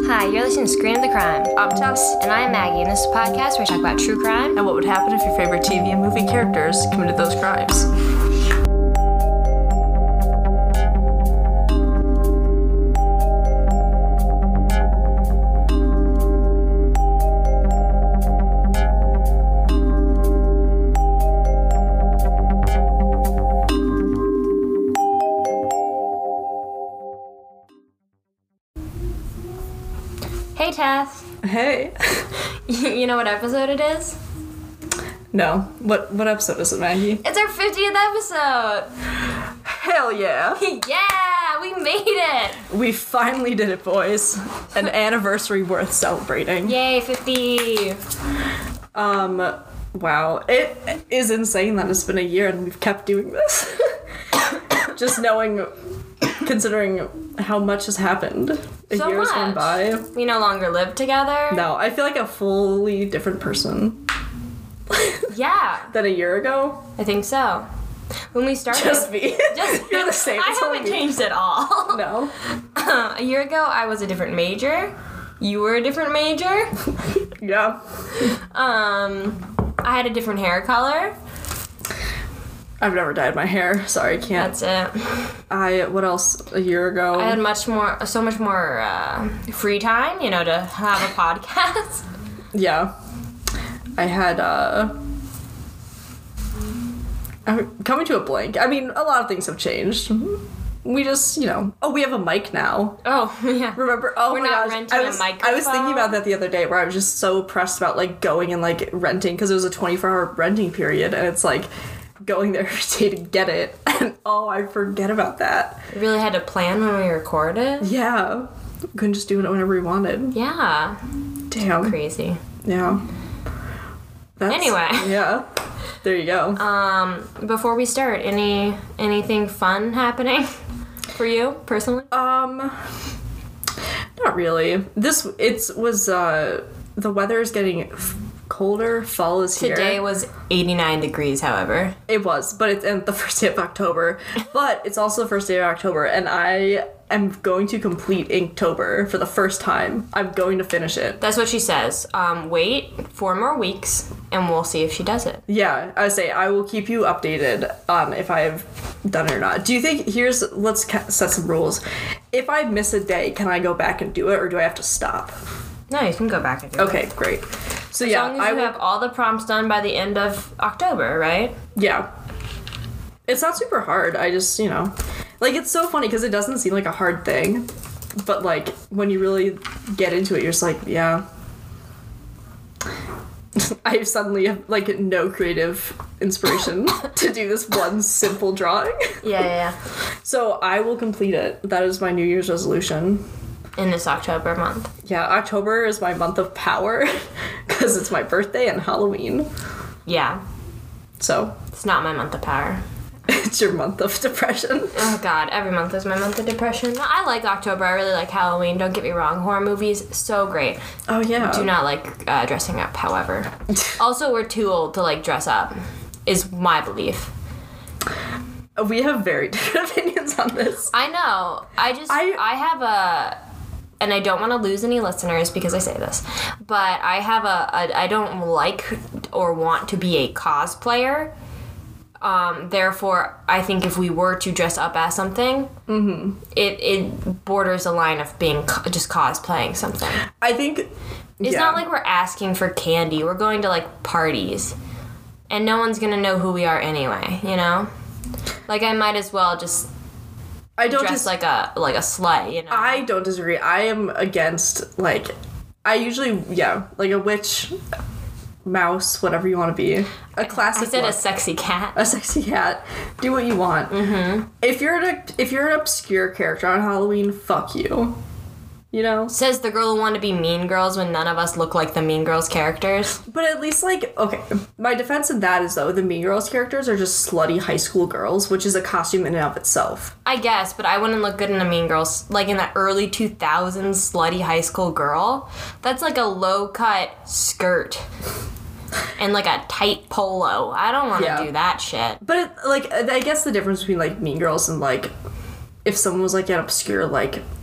Hi, you're listening to Screen of the Crime. I'm Tess. And I'm Maggie, and this is a podcast where we talk about true crime And what would happen if your favorite TV and movie characters committed those crimes. Hey, Tess. Hey. You know what episode it is? No. What episode is it, Maggie? It's our 50th episode. Hell yeah. Yeah, we made it. We finally did it, boys. An anniversary worth celebrating. Yay, 50. Wow. It is insane that it's been a year and we've kept doing this. Just considering how much has happened. A So year's gone much. by. We no longer live together. No, I feel like a fully different person Yeah, than a year ago. I think so. When we started... Just me. Just You're the same. I It's only haven't me. changed at all. No. A year ago, I was a different major. You were a different major. Yeah. I had a different hair color. I've never dyed my hair. Sorry, I can't. That's it. What else? A year ago? I had so much more free time, to have a podcast. Yeah. I had, I'm coming to a blank. I mean, a lot of things have changed. We just, we have a mic now. Oh, yeah. Remember? Oh We're my not gosh. renting a I was thinking microphone. about that the other day where I was just so pressed about, going and, renting because it was a 24-hour renting period and it's, going there every day to get it. And, I forget about that. We really had to plan when we recorded. Yeah. Couldn't just do it whenever we wanted. Yeah. Damn. Crazy. Yeah. Anyway. Yeah. There you go. Before we start, anything fun happening for you personally? Not really. The weather is getting colder. Fall is here. Today was 89 degrees, however. It was, but it's the first day of October. But it's also the first day of October, and I am going to complete Inktober for the first time. I'm going to finish it. That's what she says. Wait 4 more weeks, and we'll see if she does it. Yeah, I will keep you updated on if I've done it or not. Do you think, let's set some rules. If I miss a day, can I go back and do it, or do I have to stop? No, you can go back and do it. Okay, great. So As long as you have all the prompts done by the end of October, right? Yeah. It's not super hard. I just, it's so funny because it doesn't seem like a hard thing. But, when you really get into it, you're just like, yeah. I suddenly have, no creative inspiration to do this one simple drawing. Yeah. So I will complete it. That is my New Year's resolution. In this October month. Yeah, October is my month of power because it's my birthday and Halloween. Yeah. So It's not my month of power. it's your month of depression. Oh god, every month is my month of depression. I like October. I really like Halloween. Don't get me wrong. Horror movies, so great. Oh, yeah. Do not like dressing up, however. Also, we're too old to dress up, is my belief. We have very different opinions on this. I know. I have a... And I don't want to lose any listeners because I say this, but I don't like or want to be a cosplayer. Therefore, I think if we were to dress up as something, it borders the line of being just cosplaying something. I think It's not like we're asking for candy. We're going to parties, and no one's gonna know who we are anyway. I might as well just. I don't dress like a slut, I don't disagree. I am against I usually a witch, mouse, whatever you want to be. A classic. I said look. a sexy cat. A sexy cat. Do what you want. Mm-hmm. If you're an obscure character on Halloween, fuck you. Says the girl who wanted to be Mean Girls when none of us look like the Mean Girls characters. But at least, okay, my defense in that is, though, the Mean Girls characters are just slutty high school girls, which is a costume in and of itself. I guess, but I wouldn't look good in a Mean Girls, in that early 2000s slutty high school girl. That's a low-cut skirt and, a tight polo. I don't want to do that shit. But, I guess the difference between, Mean Girls and, if someone was, an obscure,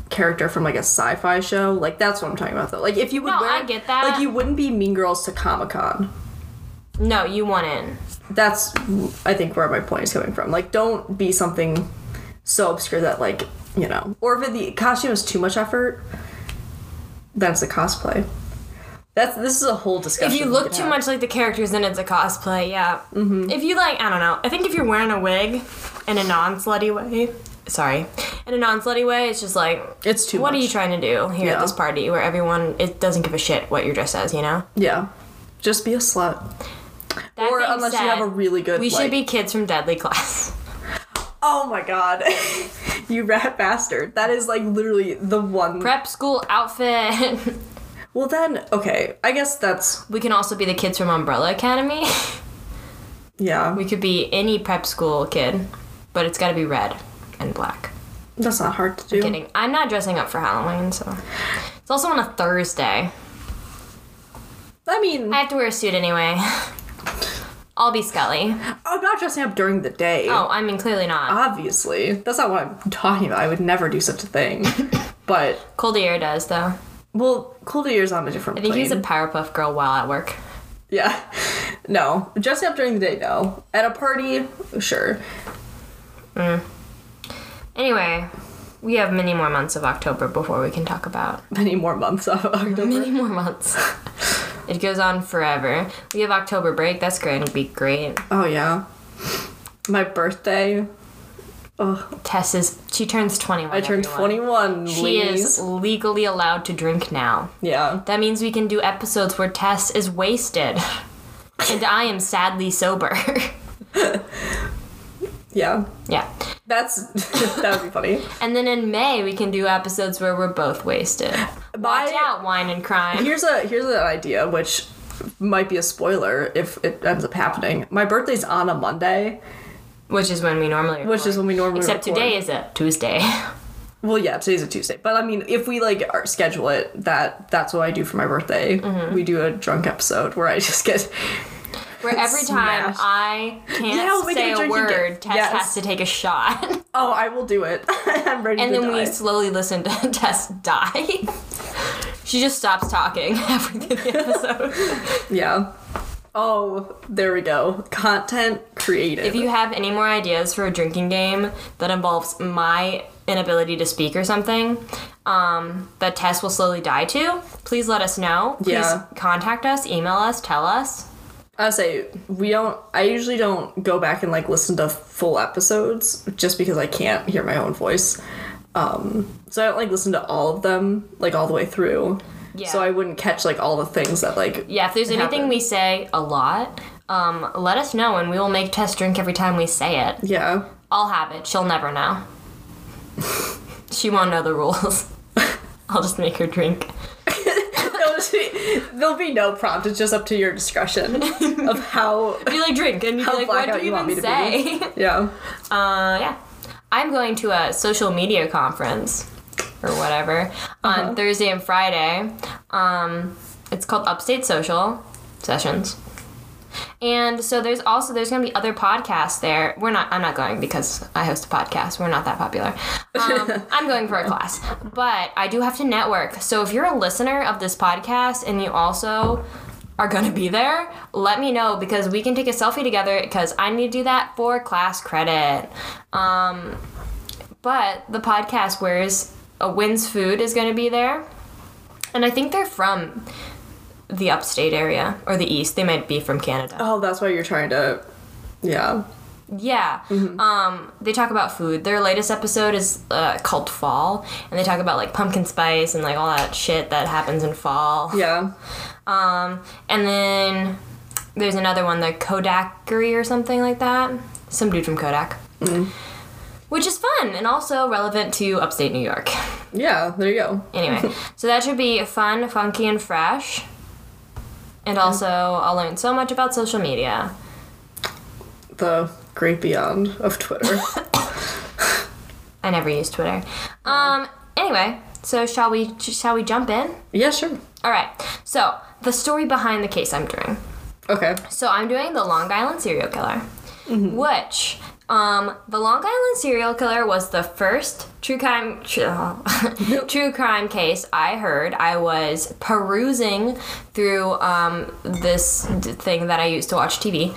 character from like a sci-fi show. Like that's what I'm talking about though. Like if you would I get that. Like you wouldn't be Mean Girls to Comic-Con. No, you want in. That's I think where my point is coming from. Like don't be something so obscure that like, you know, or if the costume is too much effort, that's a cosplay. This is a whole discussion. If you look too much like the characters, then it's a cosplay, yeah. Mm-hmm. If you like, I don't know. I think if you're wearing a wig in a non-slutty way, it's just like, it's too what much. are you trying to do here at this party where it doesn't give a shit what you're dressed as, you know? Yeah. Just be a slut. That or unless you have a really good, we should be kids from Deadly Class. Oh my god. You rat bastard. That is like literally the one. Prep school outfit. Well then, okay, I guess that's... We can also be the kids from Umbrella Academy. Yeah. We could be any prep school kid, but it's gotta be red and black. That's not hard to do. I'm kidding. I'm not dressing up for Halloween, so... It's also on a Thursday. I mean... I have to wear a suit anyway. I'll be Scully. I'm not dressing up during the day. Oh, I mean, clearly not. Obviously. That's not what I'm talking about. I would never do such a thing. But... Coldier does, though. Well, Coldier's on a different I think plane. he's a Powerpuff Girl while at work. Yeah. No. Dressing up during the day, no. At a party, sure. Anyway, we have many more months of October before we can talk about. Many more months of October. Many more months. It goes on forever. We have October break. That's going to be great. Oh, yeah. My birthday... Ugh. She turns 21. I turned 21, She is legally allowed to drink now. Yeah. That means we can do episodes where Tess is wasted. And I am sadly sober. Yeah. Yeah. That would be funny. And then in May, we can do episodes where we're both wasted. Watch out, wine and crime. Here's an idea, which might be a spoiler if it ends up happening. My birthday's on a Monday. Which is when we normally record. Except today is a Tuesday. Well, yeah, today's a Tuesday. But I mean, if we like schedule it, that's what I do for my birthday. Mm-hmm. We do a drunk episode where I just get where every time I can't say a word, Tess has to take a shot. Oh, I will do it. I'm ready to die. And then we slowly listen to Tess die. She just stops talking halfway through the episode. Yeah. Oh, there we go. Content created. If you have any more ideas for a drinking game that involves my inability to speak or something that Tess will slowly die to, please let us know. Please contact us, email us, tell us. I usually don't go back and like listen to full episodes just because I can't hear my own voice. So I don't like listen to all of them like all the way through. Yeah. So I wouldn't catch like all the things that like if there's anything we say a lot, let us know and we will make Tess drink every time we say it. Yeah. I'll have it. She'll never know. She won't know the rules. I'll just make her drink. There'll be no prompt. It's just up to your discretion of how... Be like, drink. And you'd be like, what do you even say? Yeah. Yeah. I'm going to a social media conference or whatever on Thursday and Friday. It's called Upstate Social Sessions. And so there's going to be other podcasts there. I'm not going because I host a podcast. We're not that popular. I'm going for a class. But I do have to network. So if you're a listener of this podcast and you also are going to be there, let me know because we can take a selfie together because I need to do that for class credit. But the podcast Wins Food is going to be there. And I think they're from the upstate area or the east. They might be from Canada. Oh, that's why you're trying to... Yeah. Yeah. Mm-hmm. They talk about food. Their latest episode is called Fall, and they talk about like pumpkin spice and like all that shit that happens in fall. Yeah. And then there's another one, the Kodakery or something like that. Some dude from Kodak. Mm-hmm. Which is fun and also relevant to upstate New York. Yeah, there you go. Anyway, so that should be fun, funky, and fresh. And also, I'll learn so much about social media. The great beyond of Twitter. I never use Twitter. Anyway, so shall we jump in? Yeah, sure. All right. So, the story behind the case I'm doing. Okay. So, I'm doing the Long Island serial killer, which The Long Island serial killer was the first true crime case I heard. I was perusing through this thing that I used to watch TV.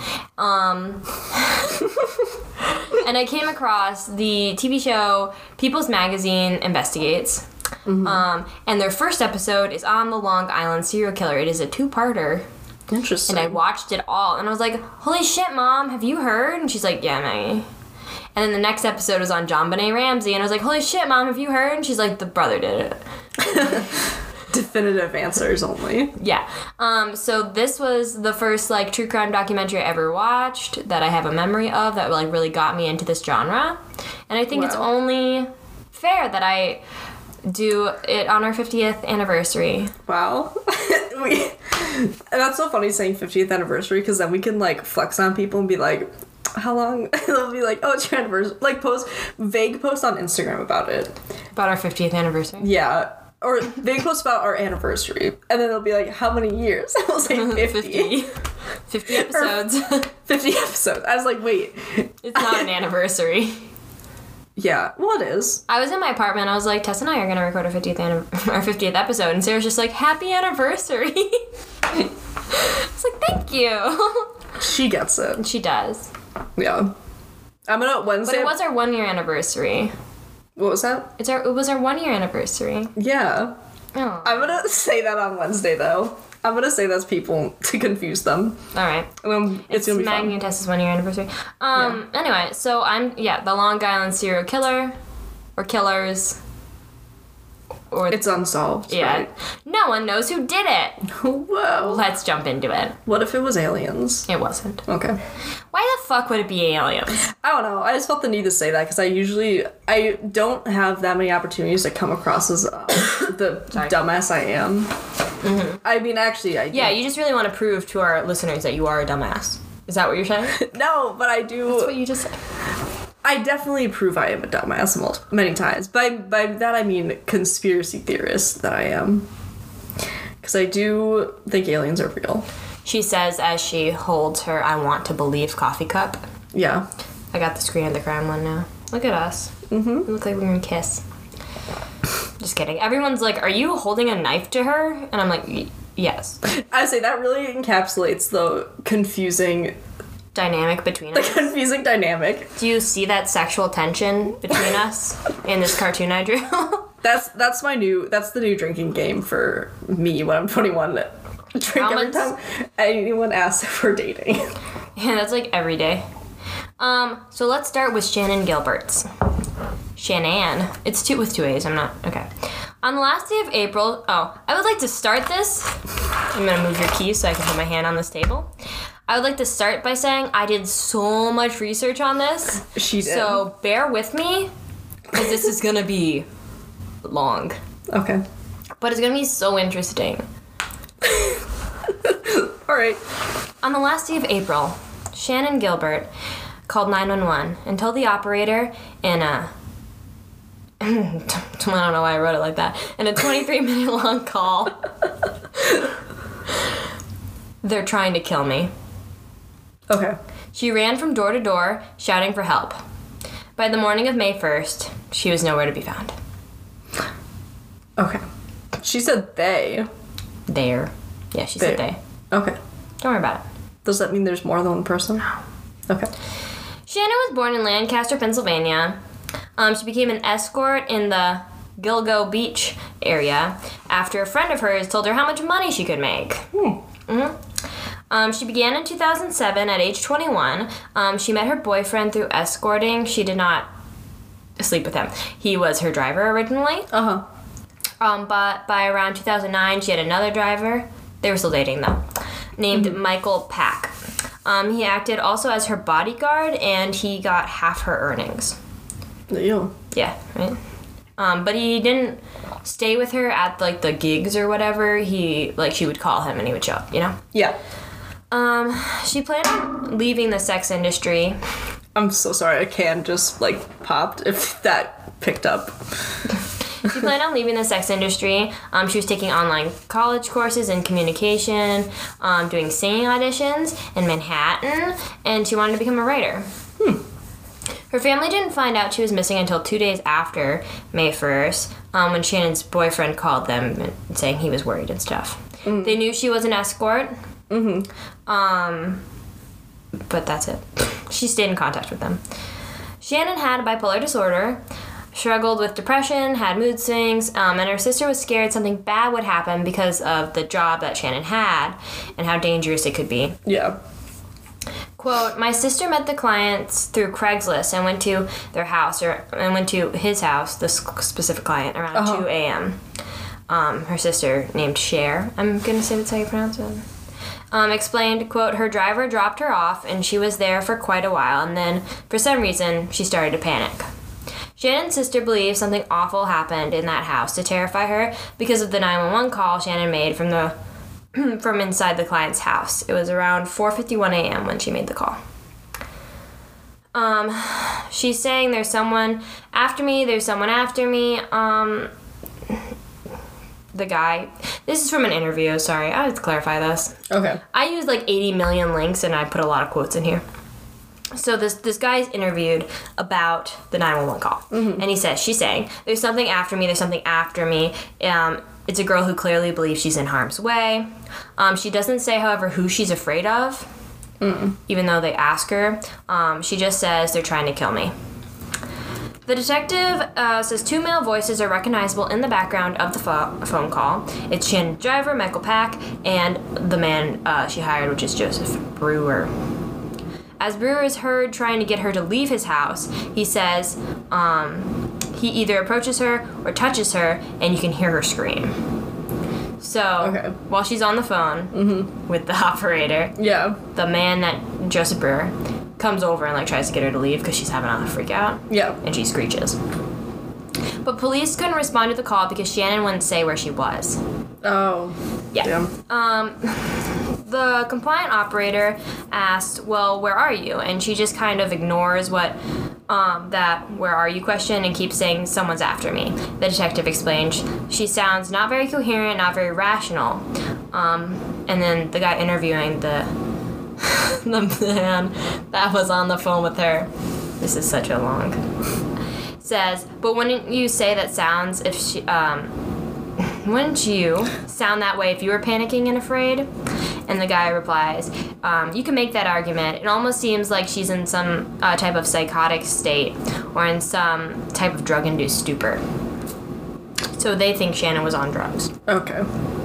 And I came across the TV show People's Magazine Investigates. And their first episode is on the Long Island serial killer. It is a 2-parter. Interesting. And I watched it all, and I was like, holy shit, Mom, have you heard? And she's like, yeah, Maggie. And then the next episode was on JonBenet Ramsey, and I was like, holy shit, Mom, have you heard? And she's like, the brother did it. Definitive answers only. Yeah. So this was the first, like, true crime documentary I ever watched that I have a memory of that, like, really got me into this genre. And I think it's only fair that I do it on our 50th anniversary. Wow. And that's so funny saying 50th anniversary, because then we can, like, flex on people and be like, how long? They'll be like, oh, it's your anniversary. Like, vague post on Instagram about it. About our 50th anniversary? Yeah. Or vague post about our anniversary. And then they'll be like, how many years? I was like, 50. 50 episodes. 50 episodes. I was like, wait. It's not an anniversary. Yeah, well, it is. I was in my apartment. I was like, Tess and I are going to record our 50th episode. And Sarah's just like, happy anniversary. I was like, thank you. She gets it. And she does. Yeah. I'm gonna Wednesday. But it was our 1-year anniversary. What was that? It was our 1-year anniversary. Yeah. Oh. I'm gonna say that on Wednesday, though. I'm gonna say that's people to confuse them. All right. And then it's gonna be fun. Maggie and Tess's 1-year anniversary. Anyway, so the Long Island serial killer, or killers, or it's unsolved. Yeah. Right? No one knows who did it. Whoa. Let's jump into it. What if it was aliens? It wasn't. Okay. Why the fuck would it be aliens? I don't know. I just felt the need to say that because I don't have that many opportunities to come across as the dumbass I am. Mm-hmm. I mean, actually, I do. Yeah, you just really want to prove to our listeners that you are a dumbass. Is that what you're saying? No, but I do. That's what you just said. I definitely prove I am a dumbass many times. By that I mean conspiracy theorist that I am. Because I do think aliens are real. She says as she holds her I want to believe coffee cup. Yeah. I got the screen of the crime one now. Look at us. Mm-hmm. We look like we're gonna kiss. Just kidding. Everyone's like, are you holding a knife to her? And I'm like, yes. I say that really encapsulates the confusing dynamic between us. The confusing dynamic. Do you see that sexual tension between us in this cartoon I drew? That's the new drinking game for me when I'm 21. Drink every time anyone asks if we're dating. Yeah, that's like every day. So let's start with Shannan Gilbert's. Shannan. It's with two A's. I'm not... Okay. On the last day of April... Oh, I would like to start this... I'm going to move your keys so I can put my hand on this table. I would like to start by saying I did so much research on this. She did. So bear with me, because this is going to be long. Okay. But it's going to be so interesting. All right. On the last day of April, Shannan Gilbert called 911 and told the operator in a... I don't know why I wrote it like that. In a 23-minute long call. They're trying to kill me. Okay. She ran from door to door, shouting for help. By the morning of May 1st, she was nowhere to be found. Okay. She said they. There. Yeah, she said they. Okay. Don't worry about it. Does that mean there's more than one person? No. Okay. Shannan was born in Lancaster, Pennsylvania. She became an escort in the Gilgo Beach area after a friend of hers told her how much money she could make. She began in 2007 at age 21. She met her boyfriend through escorting. She did not sleep with him. He was her driver originally. Uh-huh. But by around 2009, she had another driver. They were still dating, though, named Michael Pack. He acted also as her bodyguard, and he got half her earnings. Ew. Yeah, right? But he didn't stay with her at, like, the gigs or whatever. She would call him and he would show up, you know? Yeah. She planned on leaving the sex industry. I'm so sorry, a can just, like, popped if that picked up. She planned on leaving the sex industry. She was taking online college courses in communication, doing singing auditions in Manhattan, and she wanted to become a writer. Her family didn't find out she was missing until 2 days after May 1st, when Shannon's boyfriend called them saying he was worried and stuff. They knew she was an escort. But that's it. She stayed in contact with them. Shannon had bipolar disorder, struggled with depression, had mood swings, and her sister was scared something bad would happen because of the job that Shannon had and how dangerous it could be. Yeah. Quote, my sister met the clients through Craigslist and went to their house, and went to his house, this specific client, around 2 a.m. Her sister, named Cher, I'm going to say that's how you pronounce it, explained, quote, her driver dropped her off and she was there for quite a while, and then, for some reason, she started to panic. Shannon's sister believes something awful happened in that house to terrify her because of the 911 call Shannon made from inside the client's house. It was around 4:51 a.m. when she made the call. She's saying there's someone after me, the guy, this is from an interview, sorry, I have to clarify this. Okay. I used like 80 million links and I put a lot of quotes in here. So this guy's interviewed about the 911 call. And she's saying, there's something after me. It's a girl who clearly believes she's in harm's way. She doesn't say, however, who she's afraid of, even though they ask her. She just says, they're trying to kill me. The detective says 2 male voices are recognizable in the background of the phone call. It's Shannon's driver, Michael Pack, and the man she hired, which is Joseph Brewer. As Brewer is heard trying to get her to leave his house, he says he either approaches her or touches her, and you can hear her scream. So, while she's on the phone with the operator, the man that Joseph Brewer comes over and tries to get her to leave because she's having a freak out. And she screeches. But police couldn't respond to the call because Shannon wouldn't say where she was. Oh. Yeah. Damn. The compliant operator asked, well, where are you? And she just kind of ignores that where are you question and keeps saying someone's after me. The detective explained she sounds not very coherent, not very rational. And then the guy interviewing the man that was on the phone with her, this is such a long, says, but wouldn't you say that sounds if she, wouldn't you sound that way if you were panicking and afraid? And the guy replies, you can make that argument. It almost seems like she's in some type of psychotic state or in some type of drug-induced stupor. So they think Shannon was on drugs. Okay.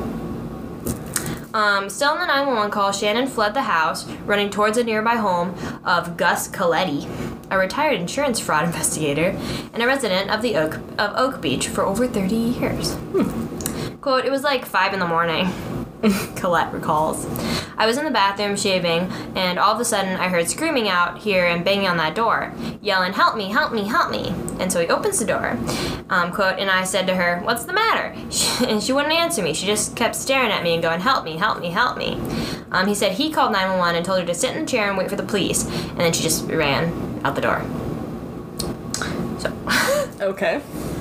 Still in the 911 call, Shannon fled the house, running towards a nearby home of Gus Coletti, a retired insurance fraud investigator and a resident of Oak Beach for over 30 years. Quote, it was like 5 a.m, Colette recalls. I was in the bathroom shaving, and all of a sudden I heard screaming out here and banging on that door, yelling, help me, help me, help me. And so he opens the door, quote, and I said to her, what's the matter? And she wouldn't answer me. She just kept staring at me and going, help me, help me, help me. He said he called 911 and told her to sit in the chair and wait for the police, and then she just ran out the door. So. Okay.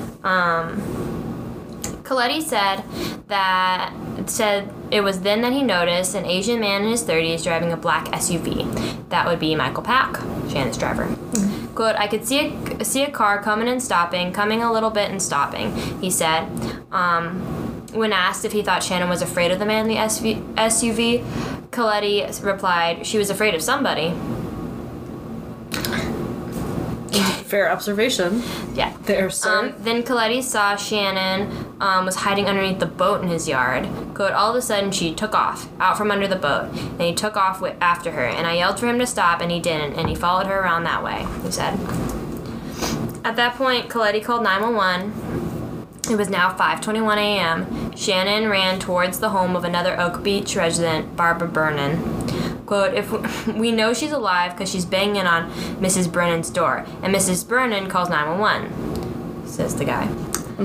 Coletti said it was then that he noticed an Asian man in his 30s driving a black SUV. That would be Michael Pack, Shannon's driver. Quote, I could see a car coming and stopping, coming a little bit and stopping, he said. When asked if he thought Shannon was afraid of the man in the SUV, Coletti replied, she was afraid of somebody. Fair observation. Yeah. There, sir. Then Coletti saw Shannon was hiding underneath the boat in his yard. Quote, all of a sudden she took off, out from under the boat, and he took off after her, and I yelled for him to stop, and he didn't, and he followed her around that way, he said. At that point, Coletti called 911. It was now 5:21 a.m. Shannon ran towards the home of another Oak Beach resident, Barbara Brennan. Quote, if we know she's alive because she's banging on Mrs. Brennan's door, and Mrs. Brennan calls 911, says the guy.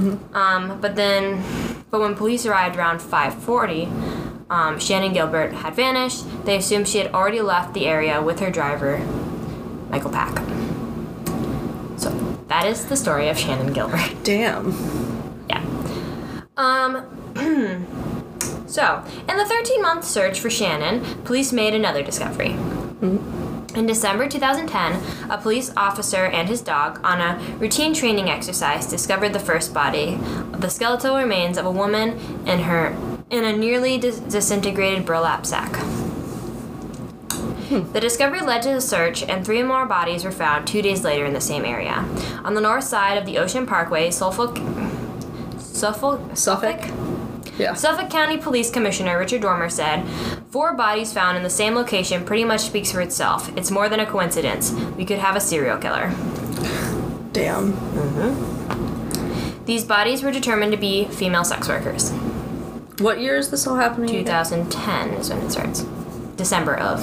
But when police arrived around 5:40, Shannon Gilbert had vanished. They assumed she had already left the area with her driver, Michael Pack. So that is the story of Shannon Gilbert. Damn. Yeah. So, in the 13-month search for Shannon, police made another discovery. In December 2010, a police officer and his dog, on a routine training exercise, discovered the first body, the skeletal remains of a woman in a nearly disintegrated burlap sack. The discovery led to the search, and 3 more bodies were found 2 days later in the same area. On the north side of the Ocean Parkway, Suffolk? Yeah. Suffolk County Police Commissioner Richard Dormer said, 4 bodies found in the same location pretty much speaks for itself. It's more than a coincidence. We could have a serial killer. Damn. Mm-hmm. These bodies were determined to be female sex workers. What year is this all happening? 2010 is when it starts. December of.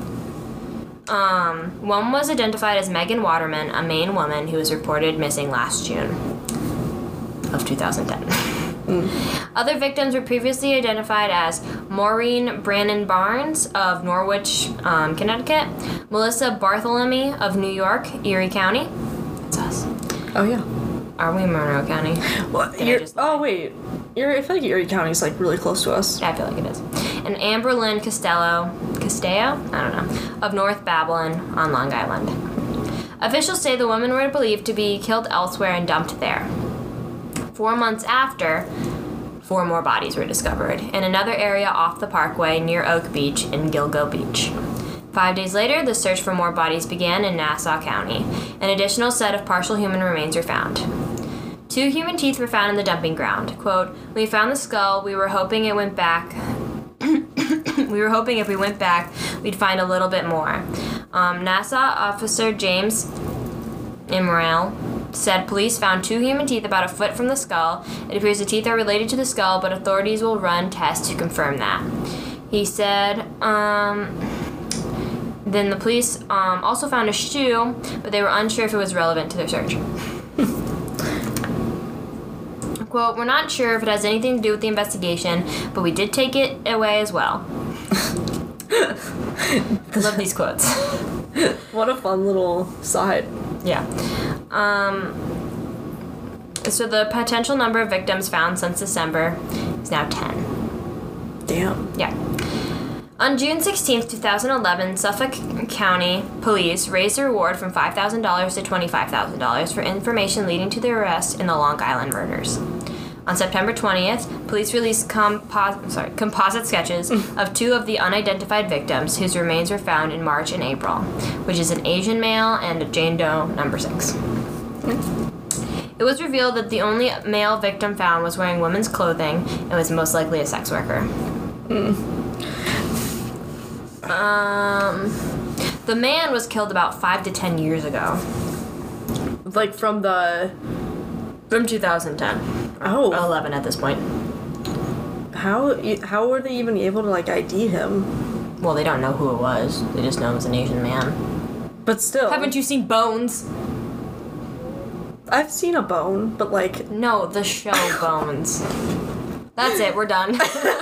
One was identified as Megan Waterman, a Maine woman who was reported missing last June of 2010. Other victims were previously identified as Maureen Brannon Barnes of Norwich, Connecticut, Melissa Bartholomew of New York, Erie County. That's us. Oh, yeah. Are we in Monroe County? Well, wait. I feel like Erie County is like really close to us. I feel like it is. And Amber Lynn Castello? I don't know. Of North Babylon on Long Island. Officials say the women were believed to be killed elsewhere and dumped there. 4 months after, 4 more bodies were discovered in another area off the parkway near Oak Beach in Gilgo Beach. 5 days later, the search for more bodies began in Nassau County. An additional set of partial human remains were found. 2 human teeth were found in the dumping ground. Quote, "We found the skull. We were hoping it went back. We were hoping if we went back, we'd find a little bit more." Nassau officer James Immoral said police found 2 human teeth about a foot from the skull. It appears the teeth are related to the skull, but authorities will run tests to confirm that. He said, then the police also found a shoe, but they were unsure if it was relevant to their search. Quote, "We're not sure if it has anything to do with the investigation, but we did take it away as well." I love these quotes. What a fun little side. Yeah. So the potential number of victims found since December is now 10. Damn. Yeah. On June 16th, 2011, Suffolk County Police raised the reward from $5,000 to $25,000 for information leading to the arrest in the Long Island murders. On September 20th, police released composite sketches of 2 of the unidentified victims whose remains were found in March and April, which is an Asian male and a Jane Doe number 6. It was revealed that the only male victim found was wearing women's clothing and was most likely a sex worker. The man was killed about 5 to 10 years ago. Like from 2010. Oh. 11 at this point. How were they even able to like ID him? Well, they don't know who it was. They just know it was an Asian man. But still. Haven't you seen Bones? I've seen a bone, but like... No, the show Bones. That's it, we're done.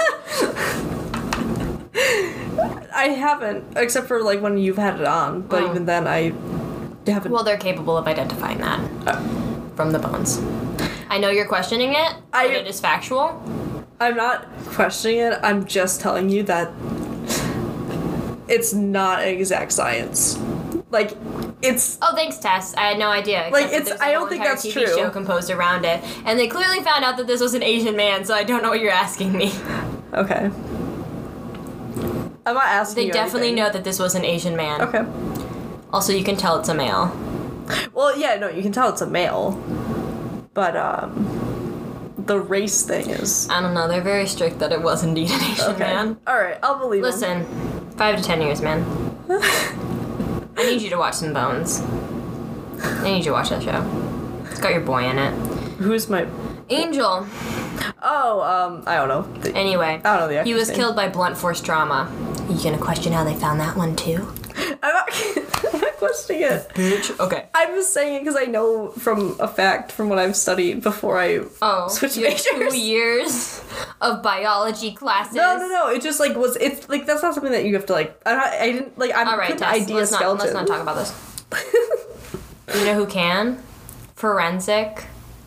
I haven't, except for like when you've had it on, but even then I haven't... Well, they're capable of identifying that from the bones. I know you're questioning it, but it is factual. I'm not questioning it, I'm just telling you that it's not an exact science. Like, it's... Oh, thanks, Tess. I had no idea. Like, it's... I don't think that's TV true. Show composed around it, and they clearly found out that this was an Asian man, so I don't know what you're asking me. Okay. I'm not asking you They definitely anything. know that this was an Asian man. Okay. Also, you can tell it's a male. Well, yeah, no, you can tell it's a male. But, the race thing is... I don't know. They're very strict that it was indeed an Asian man. Alright, I'll believe Listen, 5 to 10 years, man. I need you to watch some Bones. I need you to watch that show. It's got your boy in it. Who's my... Angel. Oh, I don't know. Anyway, I don't know the actor's he was name. killed by blunt force trauma. Are you gonna question how they found that one too? I'm not questioning it. Bitch. Okay. I'm just saying it because I know from a fact from what I've studied before I switched you had majors. 2 years of biology classes. No. It just like was. It's like that's not something that you have to like. I didn't like. I'm All right, couldn't Tess, idea let's skeleton. not talk about this. You know who can? Forensic.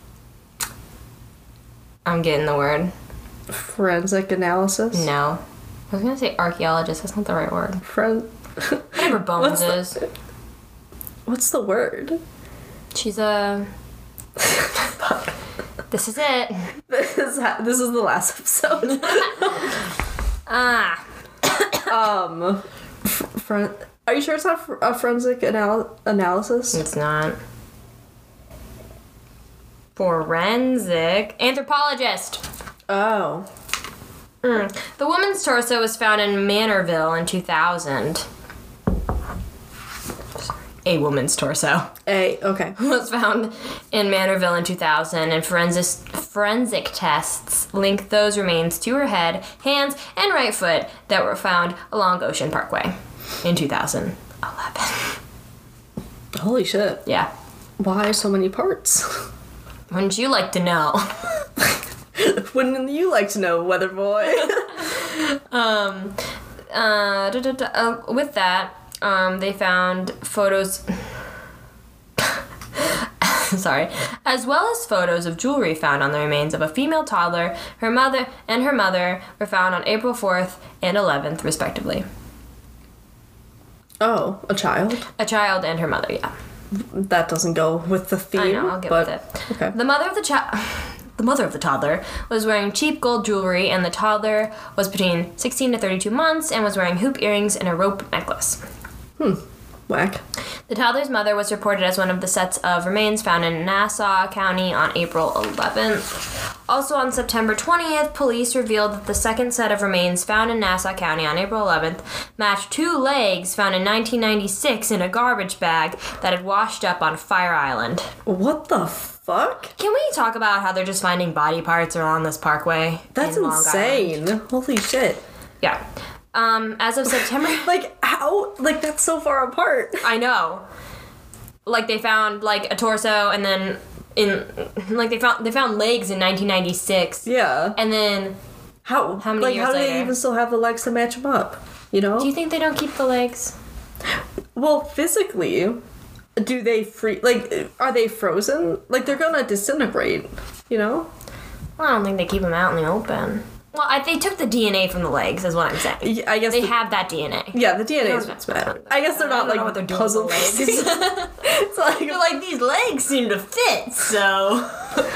I'm getting the word. Forensic analysis. No. I was gonna say archaeologist. That's not the right word. Whatever. where Bones is. What's the word? She's a... This is it. This is the last episode. Are you sure it's not a forensic analysis? It's not. Forensic anthropologist. Oh. The woman's torso was found in Manorville in 2000. A woman's torso. Okay. Was found in Manorville in 2000, and forensic tests linked those remains to her head, hands, and right foot that were found along Ocean Parkway in 2011. Holy shit. Yeah. Why so many parts? Wouldn't you like to know? Wouldn't you like to know, Weather Boy? With that, they found photos... Sorry. As well as photos of jewelry found on the remains of a female toddler, her mother were found on April 4th and 11th, respectively. Oh, a child? A child and her mother, yeah. That doesn't go with the theme. I know, I'll get with it. Okay. The mother of the toddler was wearing cheap gold jewelry, and the toddler was between 16 to 32 months and was wearing hoop earrings and a rope necklace. Whack. The toddler's mother was reported as one of the sets of remains found in Nassau County on April 11th. Also on September 20th, police revealed that the second set of remains found in Nassau County on April 11th matched 2 legs found in 1996 in a garbage bag that had washed up on Fire Island. What the fuck? Can we talk about how they're just finding body parts along this parkway? That's insane. Holy shit. Yeah. As of September... Like, how? Like, that's so far apart. I know. Like, they found, like, a torso, and then they found legs in 1996. Yeah. And then... How many years how do later? they even still have the legs to match them up? You know? Do you think they don't keep the legs? Well, physically, do they are they frozen? Like, they're gonna disintegrate, you know? Well, I don't think they keep them out in the open. Well, they took the DNA from the legs, is what I'm saying. Yeah, I guess they have that DNA. Yeah, the DNA is what's bad. I guess they're not, like, what they're doing puzzle with the pieces. legs. It's like... They're like, these legs seem to fit, so...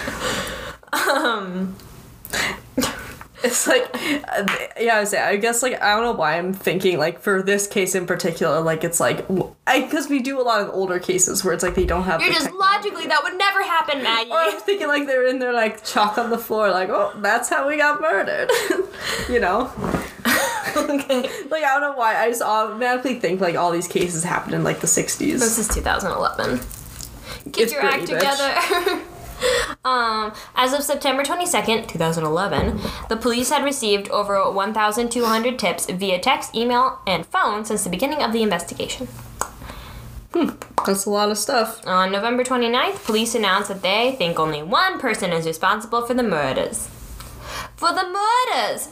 It's like, yeah, I guess, like, I don't know why I'm thinking, like, for this case in particular, like, it's like, because we do a lot of older cases where it's like they don't have... You're just logically, that would never happen, Maggie. Or I'm thinking, like, they're in there, like, chalk on the floor, like, oh, that's how we got murdered. You know? Okay. Like, I don't know why, I just automatically think, like, all these cases happened in, like, the 60s. This is 2011. Get your act together. As of September 22nd, 2011, the police had received over 1,200 tips via text, email, and phone since the beginning of the investigation. That's a lot of stuff. On November 29th, police announced that they think only one person is responsible for the murders. For the murders!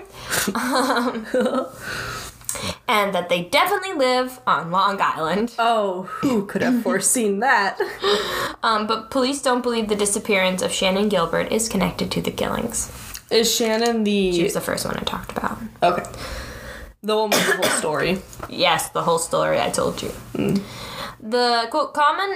Okay. And that they definitely live on Long Island. Oh, who could have foreseen that? But police don't believe the disappearance of Shannan Gilbert is connected to the killings. Is Shannan the... She was the first one I talked about. Okay. The one with the whole story. Yes, the whole story I told you. The, quote,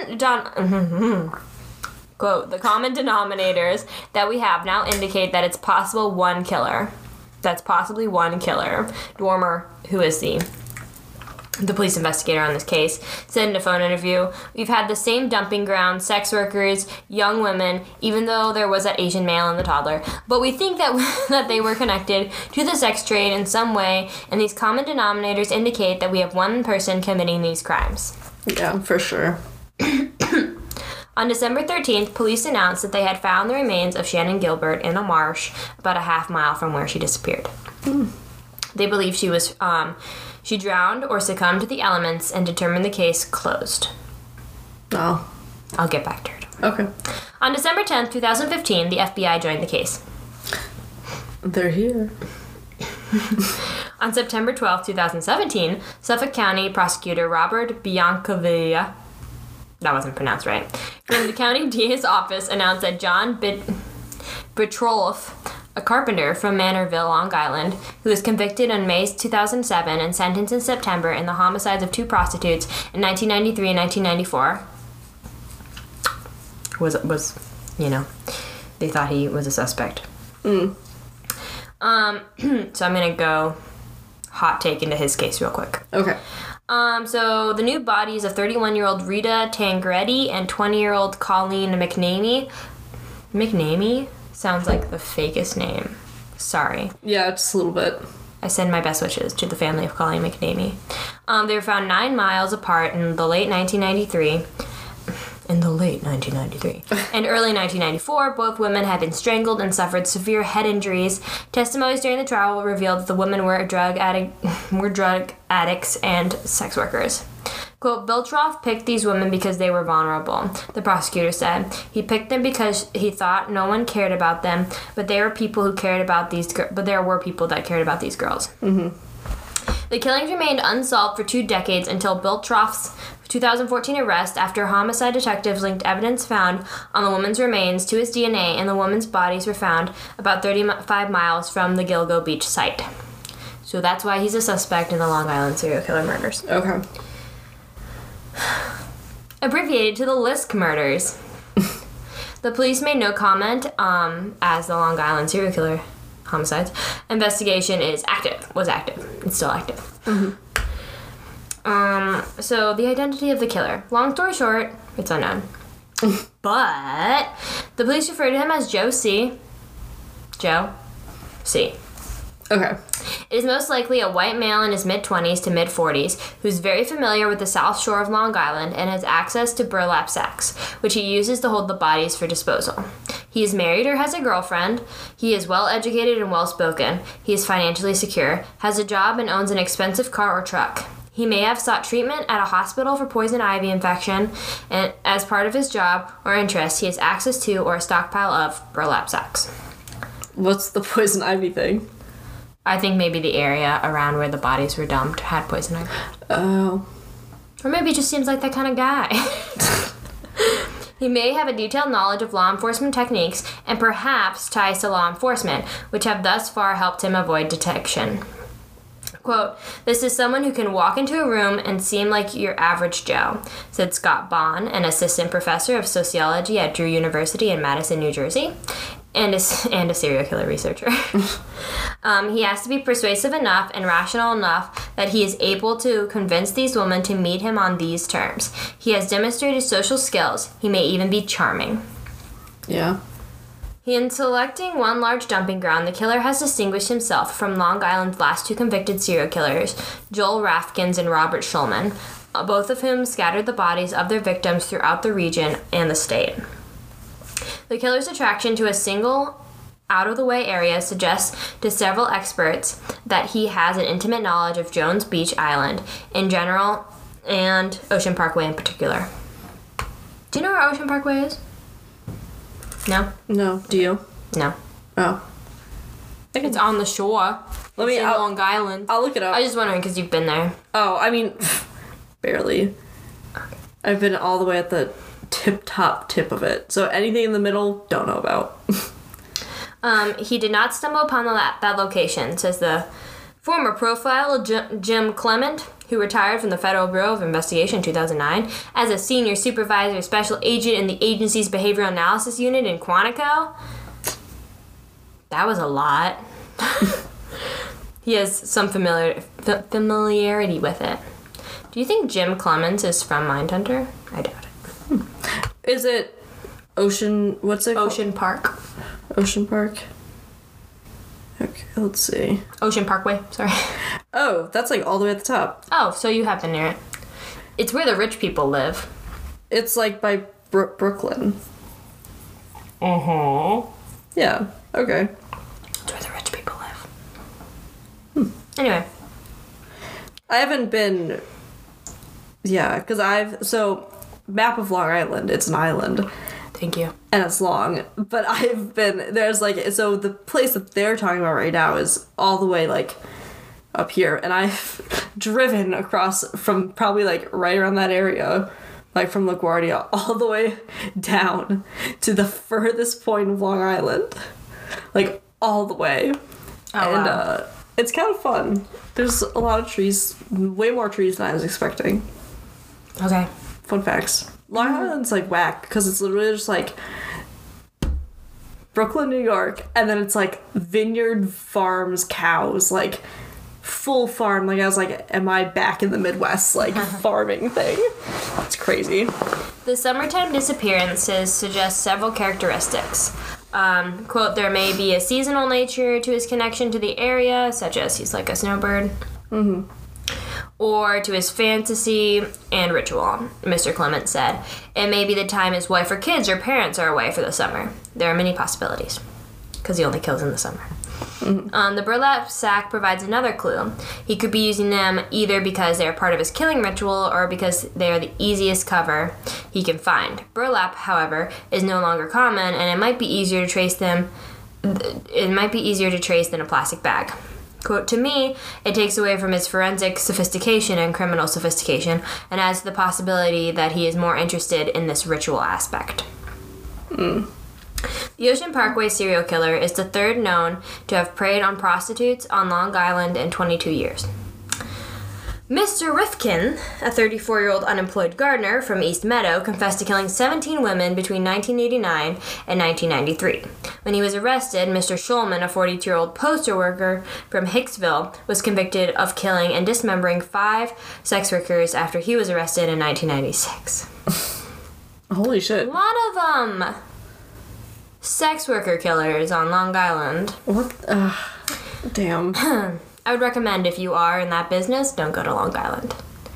quote, the common denominators that we have now indicate that it's possible one killer. That's possibly one killer. Dormer, who is the police investigator on this case, said in a phone interview, "We've had the same dumping ground, sex workers, young women, even though there was that Asian male and the toddler. But we think that that they were connected to the sex trade in some way, and these common denominators indicate that we have one person committing these crimes." Yeah, for sure. On December 13th, police announced that they had found the remains of Shannan Gilbert in a marsh about a half-mile from where she disappeared. They believe she drowned or succumbed to the elements and determined the case closed. Oh. I'll get back to her. Okay. On December 10th, 2015, the FBI joined the case. They're here. On September 12th, 2017, Suffolk County Prosecutor Robert Biancavilla, that wasn't pronounced right, from the county DA's office announced that John Bitroloff a carpenter from Manorville, Long Island, who was convicted in May 2007 and sentenced in September in the homicides of 2 prostitutes in 1993 and 1994. Was they thought he was a suspect. So I'm gonna go hot take into his case real quick. Okay. So the new bodies of 31-year-old Rita Tangretti and 20-year-old Colleen McNamee. McNamee sounds like the fakest name. Sorry. Yeah, just a little bit. I send my best wishes to the family of Colleen McNamee. They were found 9 miles apart in the late 1993. And early 1994, both women had been strangled and suffered severe head injuries. Testimonies during the trial revealed that the women were drug addicts and sex workers. Quote, Biltroff picked these women because they were vulnerable, the prosecutor said. He picked them because he thought no one cared about them, but there were people that cared about these girls. Mm-hmm. The killings remained unsolved for 2 decades until Biltroff's 2014 arrest after homicide detectives linked evidence found on the woman's remains to his DNA, and the woman's bodies were found about 35 miles from the Gilgo Beach site. So that's why he's a suspect in the Long Island serial killer murders. Okay. Abbreviated to the Lisk murders. The police made no comment as the Long Island serial killer homicides investigation was active. It's still active. Mm-hmm. So the identity of the killer. Long story short, it's unknown. But the police refer to him as Joe C. Joe C. Okay. It is most likely a white male in his mid-20s to mid-40s who's very familiar with the South Shore of Long Island and has access to burlap sacks, which he uses to hold the bodies for disposal. He is married or has a girlfriend. He is well-educated and well-spoken. He is financially secure, has a job, and owns an expensive car or truck. He may have sought treatment at a hospital for poison ivy infection, and as part of his job or interest, he has access to or a stockpile of burlap sacks. What's the poison ivy thing? I think maybe the area around where the bodies were dumped had poison ivy. Oh. Or maybe he just seems like that kind of guy. He may have a detailed knowledge of law enforcement techniques and perhaps ties to law enforcement, which have thus far helped him avoid detection. Quote, this is someone who can walk into a room and seem like your average Joe, said Scott Bond, an assistant professor of sociology at Drew University in Madison, New Jersey, and a serial killer researcher. He has to be persuasive enough and rational enough that he is able to convince these women to meet him on these terms. He has demonstrated social skills. He may even be charming. Yeah. In selecting one large dumping ground, the killer has distinguished himself from Long Island's last 2 convicted serial killers, Joel Rathkins and Robert Schulman, both of whom scattered the bodies of their victims throughout the region and the state. The killer's attraction to a single out-of-the-way area suggests to several experts that he has an intimate knowledge of Jones Beach Island in general and Ocean Parkway in particular. Do you know where Ocean Parkway is? No? No. Do you? No. Oh. It's on the shore. It's in Long Island. I'll look it up. I was just wondering because you've been there. Oh, I mean, barely. I've been all the way at the top tip of it. So anything in the middle, don't know about. He did not stumble upon that location, says the former profile Jim Clement, who retired from the Federal Bureau of Investigation in 2009 as a senior supervisor special agent in the agency's behavioral analysis unit in Quantico. That was a lot. He has some familiarity with it. Do you think Jim Clements is from Mindhunter? I doubt it. Is it Ocean... What's it called? Ocean Park. Ocean Park? Okay, let's see. Ocean Parkway, sorry. Oh, that's like all the way at the top. Oh, so you have been near it. It's where the rich people live. It's like by Brooklyn. Uh-huh. Yeah, okay. It's where the rich people live. Anyway. I haven't been... Yeah, because So, map of Long Island, it's an island. Thank you. And it's long. But I've been... There's like... So, the place that they're talking about right now is all the way, like, up here. And I've driven across from probably, like, right around that area, like, from LaGuardia, all the way down to the furthest point of Long Island. Like, all the way. And wow. It's kind of fun. There's a lot of trees, way more trees than I was expecting. Okay. Fun facts. Long Island's like whack because it's literally just like Brooklyn, New York, and then it's like vineyard farms, cows, like full farm. Like I was like, am I back in the Midwest, like farming thing? It's crazy. The summertime disappearances suggest several characteristics. Quote, there may be a seasonal nature to his connection to the area, such as he's like a snowbird. Mm-hmm. Or to his fantasy and ritual, Mr. Clement said. It may be the time his wife or kids or parents are away for the summer. There are many possibilities, because he only kills in the summer. Mm-hmm. The burlap sack provides another clue. He could be using them either because they are part of his killing ritual or because they are the easiest cover he can find. Burlap, however, is no longer common, and it might be easier to trace them. It might be easier to trace than a plastic bag. Quote, to me, it takes away from his forensic sophistication and criminal sophistication and adds to the possibility that he is more interested in this ritual aspect. Mm. The Ocean Parkway serial killer is the third known to have preyed on prostitutes on Long Island in 22 years. Mr. Rifkin, a 34-year-old unemployed gardener from East Meadow, confessed to killing 17 women between 1989 and 1993. When he was arrested, Mr. Schulman, a 42-year-old postal worker from Hicksville, was convicted of killing and dismembering 5 sex workers after he was arrested in 1996. Holy shit. A lot of, sex worker killers on Long Island. What? Damn. I would recommend if you are in that business, don't go to Long Island.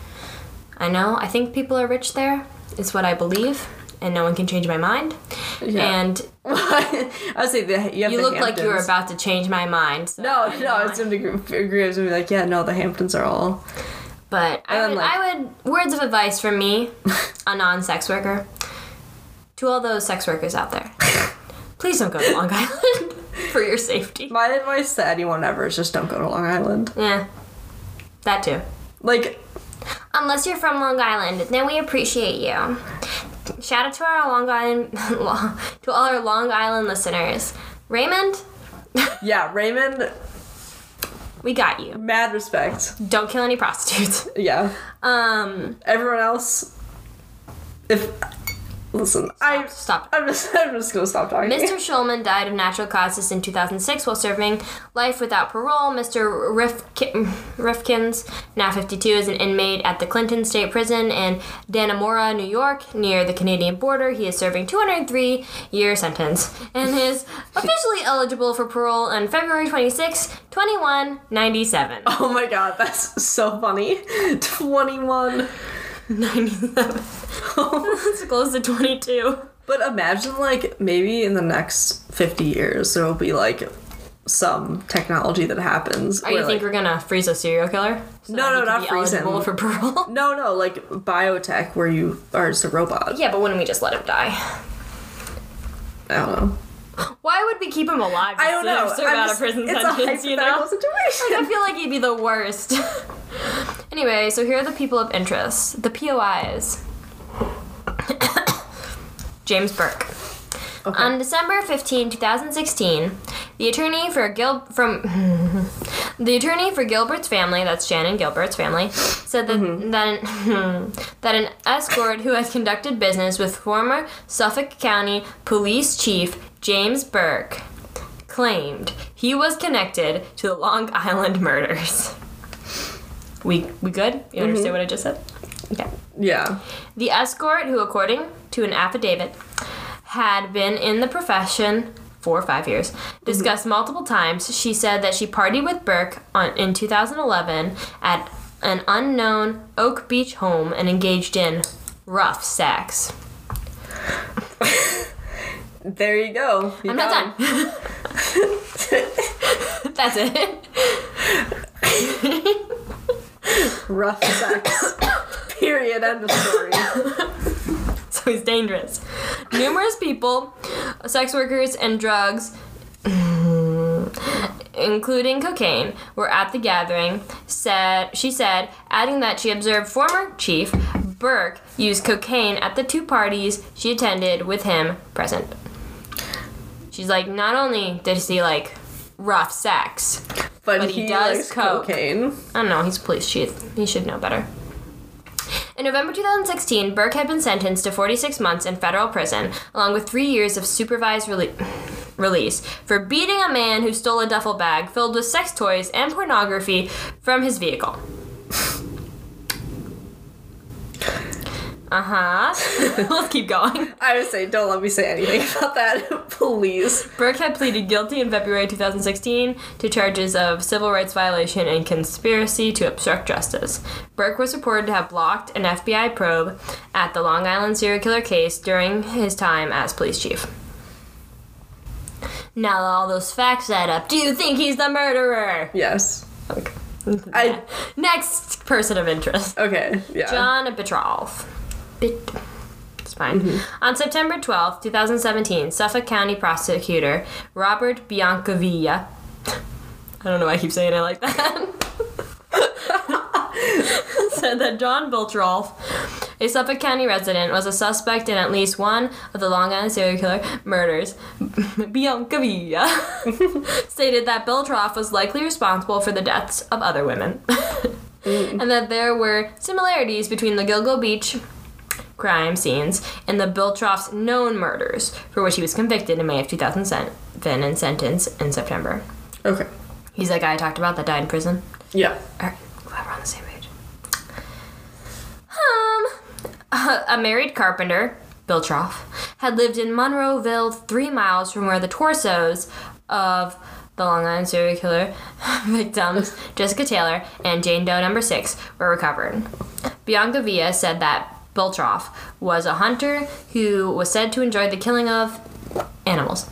I think people are rich there. It's what I believe, and no one can change my mind. Yeah. And I would say that you look Hamptons. Like you were about to change my mind. So no, I was going to agree. I was going to be like, yeah, no, the Hamptons are all. But I would words of advice from me, a non-sex worker, to all those sex workers out there. Please don't go to Long Island for your safety. My advice to anyone ever is just don't go to Long Island. Yeah. That too. Like, unless you're from Long Island, then we appreciate you. Shout out to our Long Island, to all our Long Island listeners. Raymond? Yeah, Raymond. We got you. Mad respect. Don't kill any prostitutes. Yeah. Everyone else, listen, Stop. I'm just gonna stop talking. Mr. Schulman died of natural causes in 2006 while serving life without parole. Mr. Rifkins, now 52, is an inmate at the Clinton State Prison in Dannemora, New York, near the Canadian border. He is serving 203-year sentence and is officially eligible for parole on February 26, 2197. Oh my god, that's so funny. 21. 97. That's close to 22. But imagine, like, maybe in the next 50 years, there will be, like, some technology that happens. You think we're gonna freeze a serial killer? No, not freeze him. Eligible for parole? No, like, biotech, where you are just a robot. Yeah, but wouldn't we just let him die? I don't know. Why would we keep him alive? I don't know. Serve out a prison sentence, you know? Situation. Like, I feel like he'd be the worst. Anyway, so here are the people of interest. The POIs. James Burke. Okay. On December 15, 2016, the attorney for Gilbert's family, that's Shannon Gilbert's family, said that that an escort who has conducted business with former Suffolk County Police Chief James Burke claimed he was connected to the Long Island murders. We good? You understand what I just said? Okay. Yeah. The escort, who according to an affidavit had been in the profession for 5 years, discussed multiple times. She said that she partied with Burke in 2011 at an unknown Oak Beach home and engaged in rough sex. There you go. I'm not done. That's it. Rough sex. Period. End of story. So he's dangerous. Numerous people, sex workers, and drugs, including cocaine, were at the gathering. She said, adding that she observed former Chief Burke use cocaine at the 2 parties she attended with him present. She's like, not only did he rough sex. But he does cocaine. I don't know, he's a police chief. He should know better. In November 2016, Burke had been sentenced to 46 months in federal prison, along with 3 years of supervised release, for beating a man who stole a duffel bag filled with sex toys and pornography from his vehicle. Let's keep going. I would say, don't let me say anything about that, please. Burke had pleaded guilty in February 2016 to charges of civil rights violation and conspiracy to obstruct justice. Burke was reported to have blocked an FBI probe at the Long Island serial killer case during his time as police chief. Now that all those facts add up, do you think he's the murderer? Yes. Okay. Next person of interest. Okay, yeah. John Petrov. It's fine. Mm-hmm. On September 12th, 2017, Suffolk County prosecutor Robert Biancavilla, I don't know why I keep saying it like that, said that John Biltroff, a Suffolk County resident, was a suspect in at least one of the Long Island serial killer murders. Biancavilla stated that Biltroff was likely responsible for the deaths of other women, and that there were similarities between the Gilgo Beach crime scenes and the Biltroff's known murders, for which he was convicted in May of 2007 and sentenced in September. Okay. He's that guy I talked about that died in prison? Yeah. Alright, glad we're on the same page. A married carpenter, Biltroff, had lived in Monroeville 3 miles from where the torsos of the Long Island serial killer victims, Jessica Taylor and Jane Doe No. 6, were recovered. Biancavilla said that Biltroff was a hunter who was said to enjoy the killing of animals.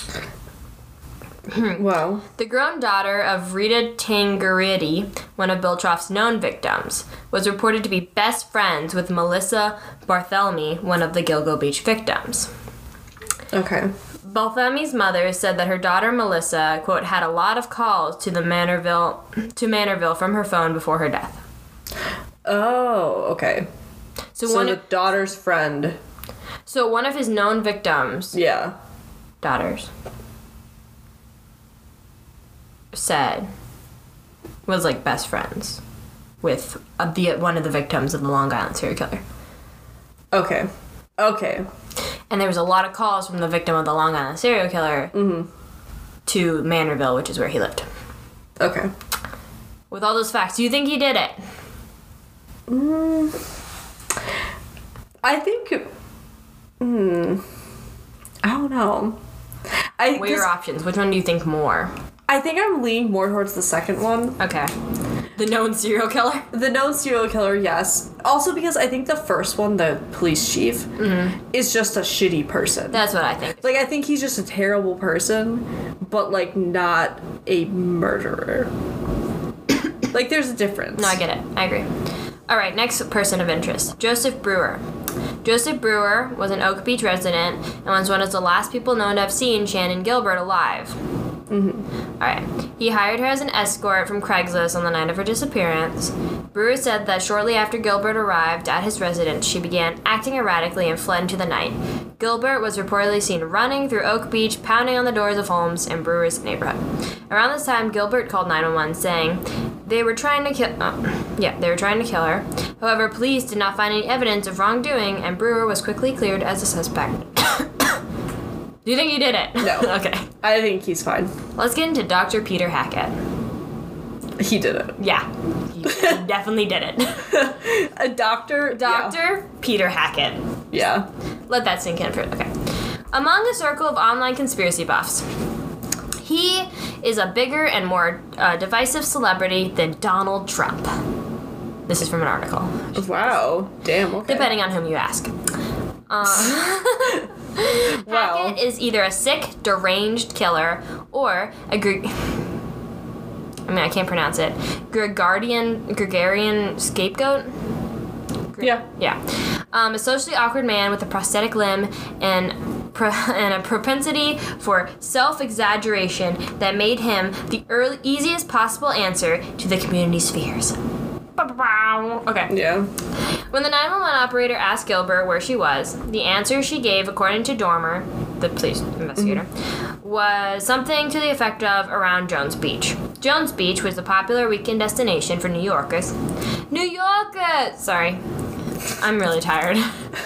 Wow. The grown daughter of Rita Tangariti, one of Biltroff's known victims, was reported to be best friends with Melissa Barthelemy, one of the Gilgo Beach victims. Okay. Barthelmy's mother said that her daughter Melissa, quote, had a lot of calls to Manorville from her phone before her death. Oh, okay. So the daughter's friend. So one of his known victims. Yeah. Daughters. Said was like best friends with one of the victims of the Long Island serial killer. Okay. And there was a lot of calls from the victim of the Long Island serial killer to Manorville, which is where he lived. Okay. With all those facts, do you think he did it? I think. I don't know. What are your options? Which one do you think more? I think I'm leaning more towards the second one. Okay. The known serial killer? The known serial killer, yes. Also because I think the first one, the police chief, is just a shitty person. That's what I think. Like, I think he's just a terrible person, but, like, not a murderer. Like, there's a difference. No, I get it. I agree. All right, next person of interest. Joseph Brewer. Joseph Brewer was an Oak Beach resident and was one of the last people known to have seen Shannon Gilbert alive. All right. He hired her as an escort from Craigslist on the night of her disappearance. Brewer said that shortly after Gilbert arrived at his residence, she began acting erratically and fled into the night. Gilbert was reportedly seen running through Oak Beach, pounding on the doors of homes in Brewer's neighborhood. Around this time, Gilbert called 911 saying they were trying to kill her. However, police did not find any evidence of wrongdoing, and Brewer was quickly cleared as a suspect. Do you think he did it? No. Okay. I think he's fine. Let's get into Dr. Peter Hackett. He did it. Yeah. He definitely did it. A doctor? Dr. Peter Hackett. Yeah. Let that sink in for a okay. Among a circle of online conspiracy buffs, he is a bigger and more divisive celebrity than Donald Trump. This is from an article. Wow. Damn, okay. Depending on whom you ask. Hackett is either a sick, deranged killer or a I can't pronounce it. Gregarian scapegoat? Yeah. A socially awkward man with a prosthetic limb and a propensity for self-exaggeration that made him the easiest possible answer to the community's fears. Okay. Yeah. When the 911 operator asked Gilbert where she was, the answer she gave, according to Dormer, the police investigator, was something to the effect of around Jones Beach. Jones Beach was a popular weekend destination for New Yorkers. Sorry. I'm really tired.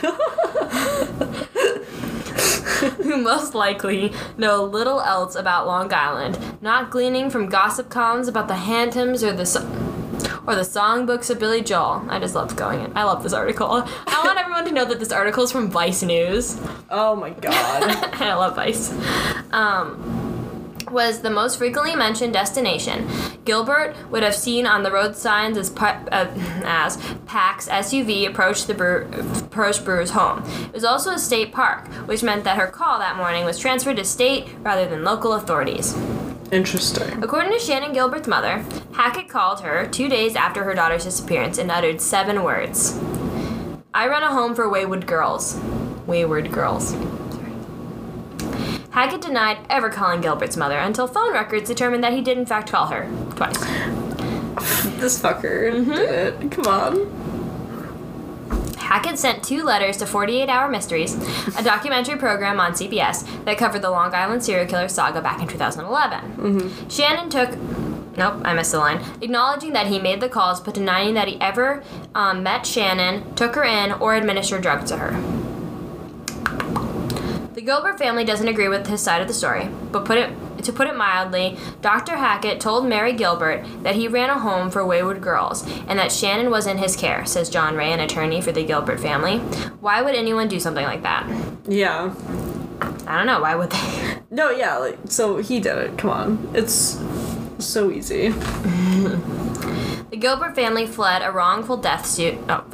Who most likely know little else about Long Island, not gleaning from gossip columns about the Hantons or the songbooks of Billy Joel. I just loved going in. I love this article. I want everyone to know that this article is from Vice News. Oh my god. I love Vice. Was the most frequently mentioned destination. Gilbert would have seen on the road signs as Pack's SUV approached Brewer's home. It was also a state park, which meant that her call that morning was transferred to state rather than local authorities. Interesting. According to Shannon Gilbert's mother, Hackett called her 2 days after her daughter's disappearance and uttered 7 words. I run a home for wayward girls. Wayward girls. Hackett denied ever calling Gilbert's mother until phone records determined that he did in fact call her twice. This fucker did it. Come on. Hackett sent 2 letters to 48 Hour Mysteries, a documentary program on CBS that covered the Long Island serial killer saga back in 2011. Shannon took... Nope, I missed the line. Acknowledging that he made the calls, but denying that he ever met Shannon, took her in, or administered drugs to her. The Gilbert family doesn't agree with his side of the story, but to put it mildly, Dr. Hackett told Mary Gilbert that he ran a home for wayward girls and that Shannon was in his care, says John Ray, an attorney for the Gilbert family. Why would anyone do something like that? Yeah. I don't know, why would they? No, yeah, so he did it. Come on. It's so easy. The Gilbert family filed a wrongful death suit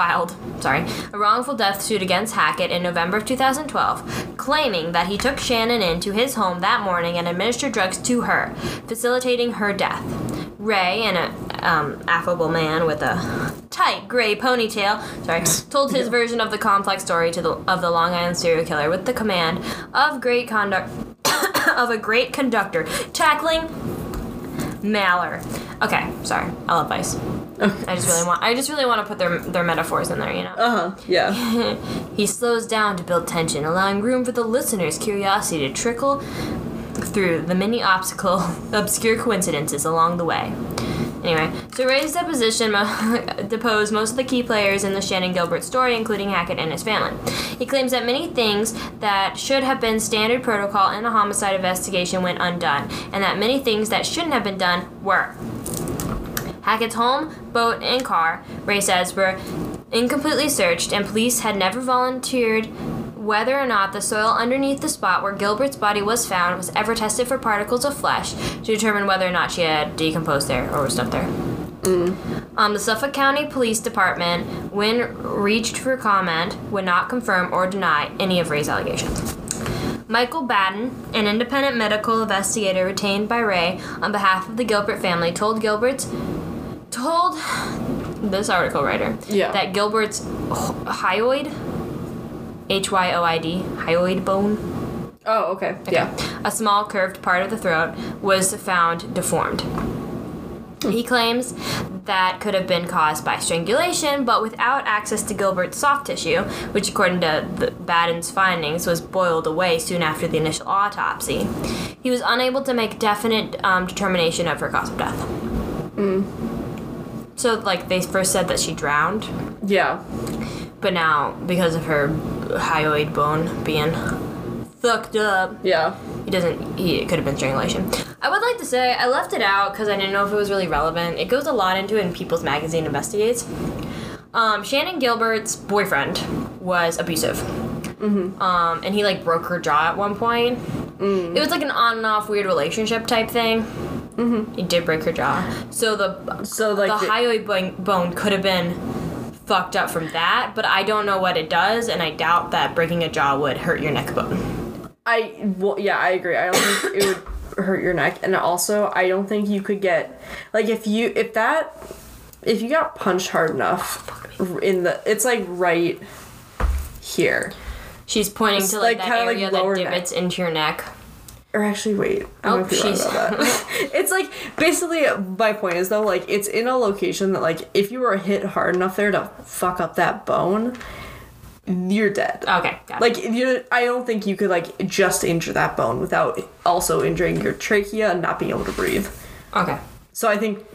against Hackett in November of 2012, claiming that he took Shannon into his home that morning and administered drugs to her, facilitating her death. Ray, an affable man with a tight gray ponytail, told his version of the complex story of the Long Island serial killer with the command of a great conductor tackling Maller. Okay, sorry. I love Vice. Okay. I just really want to put their metaphors in there, you know. Yeah. He slows down to build tension, allowing room for the listener's curiosity to trickle through the many obscure coincidences along the way. Anyway, so Ray's deposition deposed most of the key players in the Shannon Gilbert story, including Hackett and his family. He claims that many things that should have been standard protocol in a homicide investigation went undone, and that many things that shouldn't have been done were. Hackett's home, boat, and car, Ray says, were incompletely searched, and police had never volunteered whether or not the soil underneath the spot where Gilbert's body was found was ever tested for particles of flesh to determine whether or not she had decomposed there or was stuffed there. The Suffolk County Police Department, when reached for comment, would not confirm or deny any of Ray's allegations. Michael Baden, an independent medical investigator retained by Ray on behalf of the Gilbert family, told this article writer that Gilbert's hyoid, Hyoid, hyoid bone. Oh, okay. Yeah. A small curved part of the throat was found deformed. He claims that could have been caused by strangulation, but without access to Gilbert's soft tissue, which according to Baden's findings was boiled away soon after the initial autopsy, he was unable to make definite determination of her cause of death. So, they first said that she drowned. Yeah. But now, because of her hyoid bone being fucked up, it could have been strangulation. I would like to say I left it out because I didn't know if it was really relevant. It goes a lot into it in People's Magazine Investigates. Shannon Gilbert's boyfriend was abusive. And he broke her jaw at one point. It was an on and off weird relationship type thing. He did break her jaw. So the hyoid bone could have been fucked up from that, but I don't know what it does, and I doubt that breaking a jaw would hurt your neck bone. I agree. I don't think it would hurt your neck, and also I don't think you could get if you got punched hard enough it's right here. She's pointing it's to that area that divots into your neck. Or actually, wait. I might be wrong about that. It's basically, my point is though, it's in a location that if you were hit hard enough there to fuck up that bone, you're dead. Okay, got it. Like, I don't think you could, like, just injure that bone without also injuring your trachea and not being able to breathe. Okay. So I think,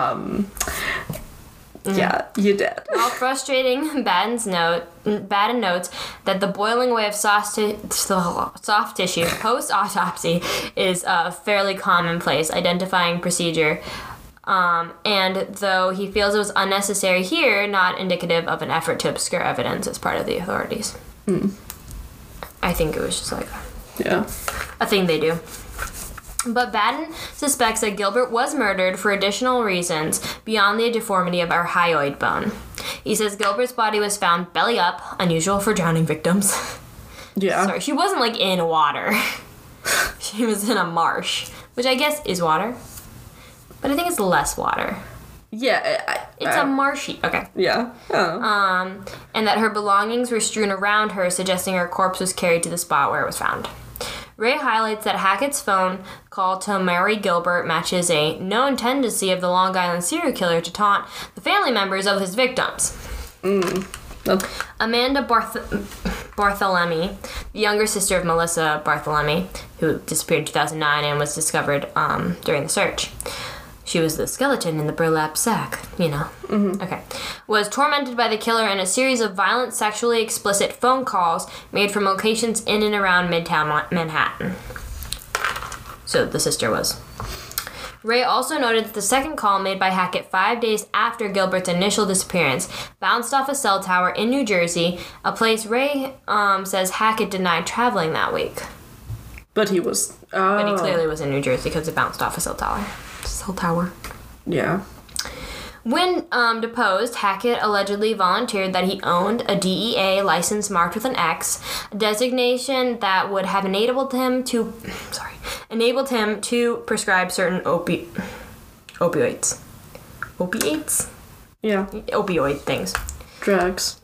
yeah, you're dead. While frustrating, Baden notes that the boiling away of soft tissue post-autopsy is a fairly commonplace identifying procedure. And though he feels it was unnecessary here, not indicative of an effort to obscure evidence as part of the authorities. I think it was just like a thing they do. But Baden suspects that Gilbert was murdered for additional reasons beyond the deformity of our hyoid bone. He says Gilbert's body was found belly up, unusual for drowning victims. Yeah. Sorry, she wasn't like in water. She was in a marsh, which I guess is water. But I think it's less water. Yeah. It's a marshy. Okay. Yeah. Oh. And that her belongings were strewn around her, suggesting her corpse was carried to the spot where it was found. Ray highlights that Hackett's phone call to Mary Gilbert matches a known tendency of the Long Island serial killer to taunt the family members of his victims. Amanda Barthelemy, the younger sister of Melissa Barthelemy, who disappeared in 2009 and was discovered during the search. She was the skeleton in the burlap sack, you know. Okay. Was tormented by the killer in a series of violent, sexually explicit phone calls made from locations in and around Midtown Manhattan. So the sister was. Ray also noted that the second call made by Hackett 5 days after Gilbert's initial disappearance bounced off a cell tower in New Jersey, a place Ray says Hackett denied traveling that week. But he was... But he clearly was in New Jersey because it bounced off a cell tower. Yeah. When deposed, Hackett allegedly volunteered that he owned a DEA license marked with an X, a designation that would have enabled him to prescribe certain opiates. Opiates? Yeah. Opioid things. Drugs.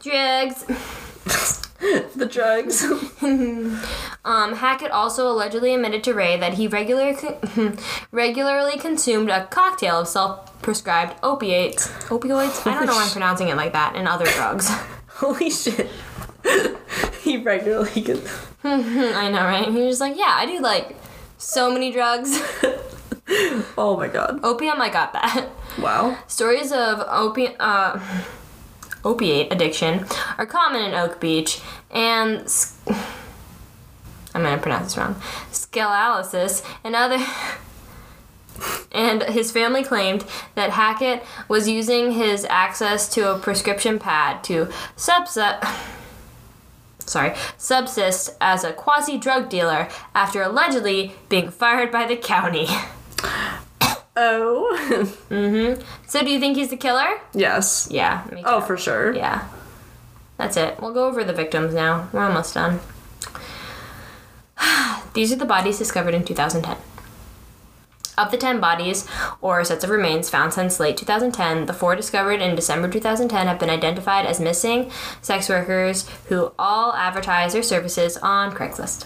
The drugs. Hackett also allegedly admitted to Ray that he regularly consumed a cocktail of self-prescribed opioids. I don't know why I'm pronouncing it like that, and other drugs. Holy shit. He regularly gets... I know, right? He was just like, yeah, I do, like, so many drugs. Oh my god. Opium, I got that. Wow. Stories of opiate addiction are common in Oak Beach, and I'm going to pronounce this wrong, scalalysis and other... And his family claimed that Hackett was using his access to a prescription pad to subsist as a quasi-drug dealer after allegedly being fired by the county. Oh. So do you think he's the killer? Yes. Yeah. Me too. Oh, for sure. Yeah. That's it. We'll go over the victims now. We're almost done. These are the bodies discovered in 2010. Of the 10 bodies, or sets of remains found since late 2010, the 4 discovered in December 2010 have been identified as missing sex workers who all advertise their services on Craigslist.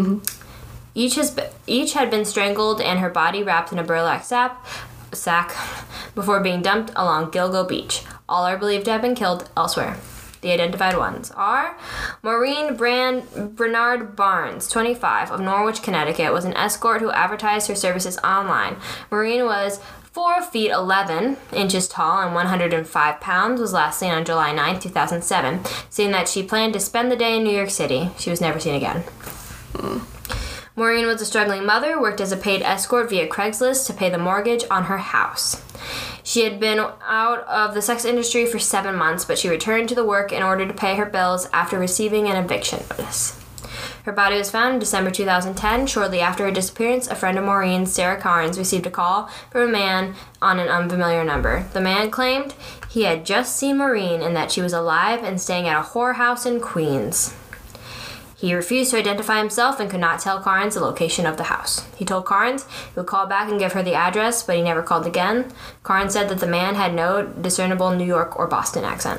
Each had been strangled and her body wrapped in a burlap sack before being dumped along Gilgo Beach. All are believed to have been killed elsewhere. The identified ones are Maureen Bernard Barnes, 25, of Norwich, Connecticut, was an escort who advertised her services online. Maureen was 4 feet 11 inches tall and 105 pounds, was last seen on July 9, 2007, saying that she planned to spend the day in New York City. She was never seen again. Maureen was a struggling mother, worked as a paid escort via Craigslist to pay the mortgage on her house. She had been out of the sex industry for 7 months, but she returned to the work in order to pay her bills after receiving an eviction notice. Her body was found in December 2010. Shortly after her disappearance, a friend of Maureen's, Sarah Carnes, received a call from a man on an unfamiliar number. The man claimed he had just seen Maureen and that she was alive and staying at a whorehouse in Queens. He refused to identify himself and could not tell Carnes the location of the house. He told Carnes he would call back and give her the address, but he never called again. Carnes said that the man had no discernible New York or Boston accent.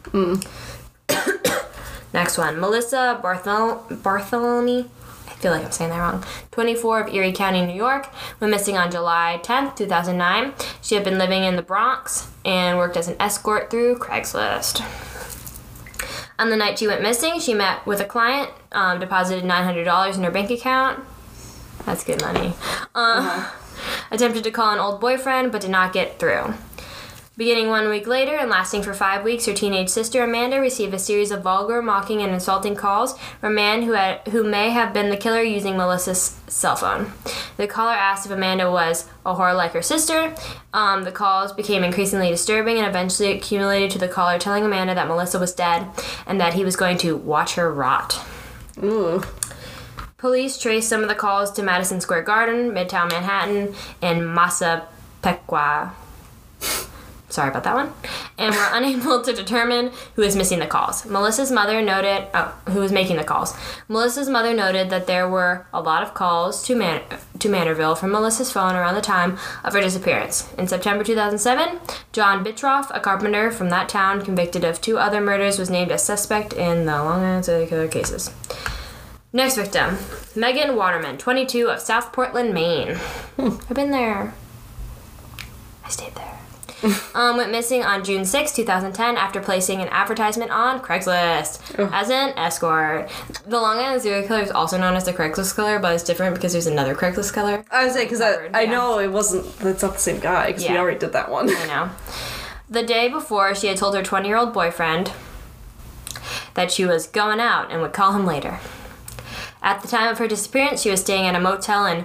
Next one, Melissa Barthelemy. I feel like I'm saying that wrong. 24, of Erie County, New York, went missing on July 10th, 2009. She had been living in the Bronx and worked as an escort through Craigslist. On the night she went missing, she met with a client, deposited $900 in her bank account. That's good money. Attempted to call an old boyfriend, but did not get through. Beginning 1 week later and lasting for 5 weeks, her teenage sister Amanda received a series of vulgar, mocking, and insulting calls from a man who may have been the killer using Melissa's cell phone. The caller asked if Amanda was a whore like her sister. The calls became increasingly disturbing and eventually accumulated to the caller telling Amanda that Melissa was dead and that he was going to watch her rot. Ooh. Police traced some of the calls to Madison Square Garden, Midtown Manhattan, and Massapequa. Sorry about that one. And were unable to determine who was missing the calls. Who was making the calls. Melissa's mother noted that there were a lot of calls to Manorville from Melissa's phone around the time of her disappearance. In September 2007, John Bittroff, a carpenter from that town convicted of 2 other murders, was named as suspect in the Long Island serial killer cases. Next victim, Megan Waterman, 22, of South Portland, Maine. I've been there. I stayed there. Went missing on June 6, 2010 after placing an advertisement on Craigslist as an escort. The Long Island serial killer is also known as the Craigslist killer, but it's different because there's another Craigslist killer. I was saying, because I know it's not the same guy, because we already did that one. I know. The day before, she had told her 20-year-old boyfriend that she was going out and would call him later. At the time of her disappearance, she was staying at a motel in,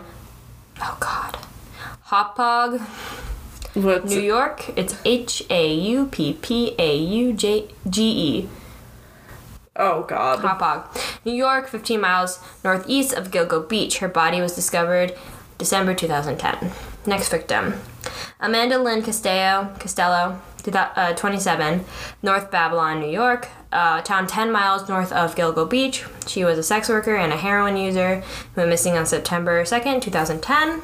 Hauppauge, New York. It's Hauppauge. Oh, God. Hauppauge, New York, 15 miles northeast of Gilgo Beach. Her body was discovered December 2010. Next victim, Amanda Lynn Costello, 27, North Babylon, New York, a town 10 miles north of Gilgo Beach. She was a sex worker and a heroin user who went missing on September 2nd, 2010.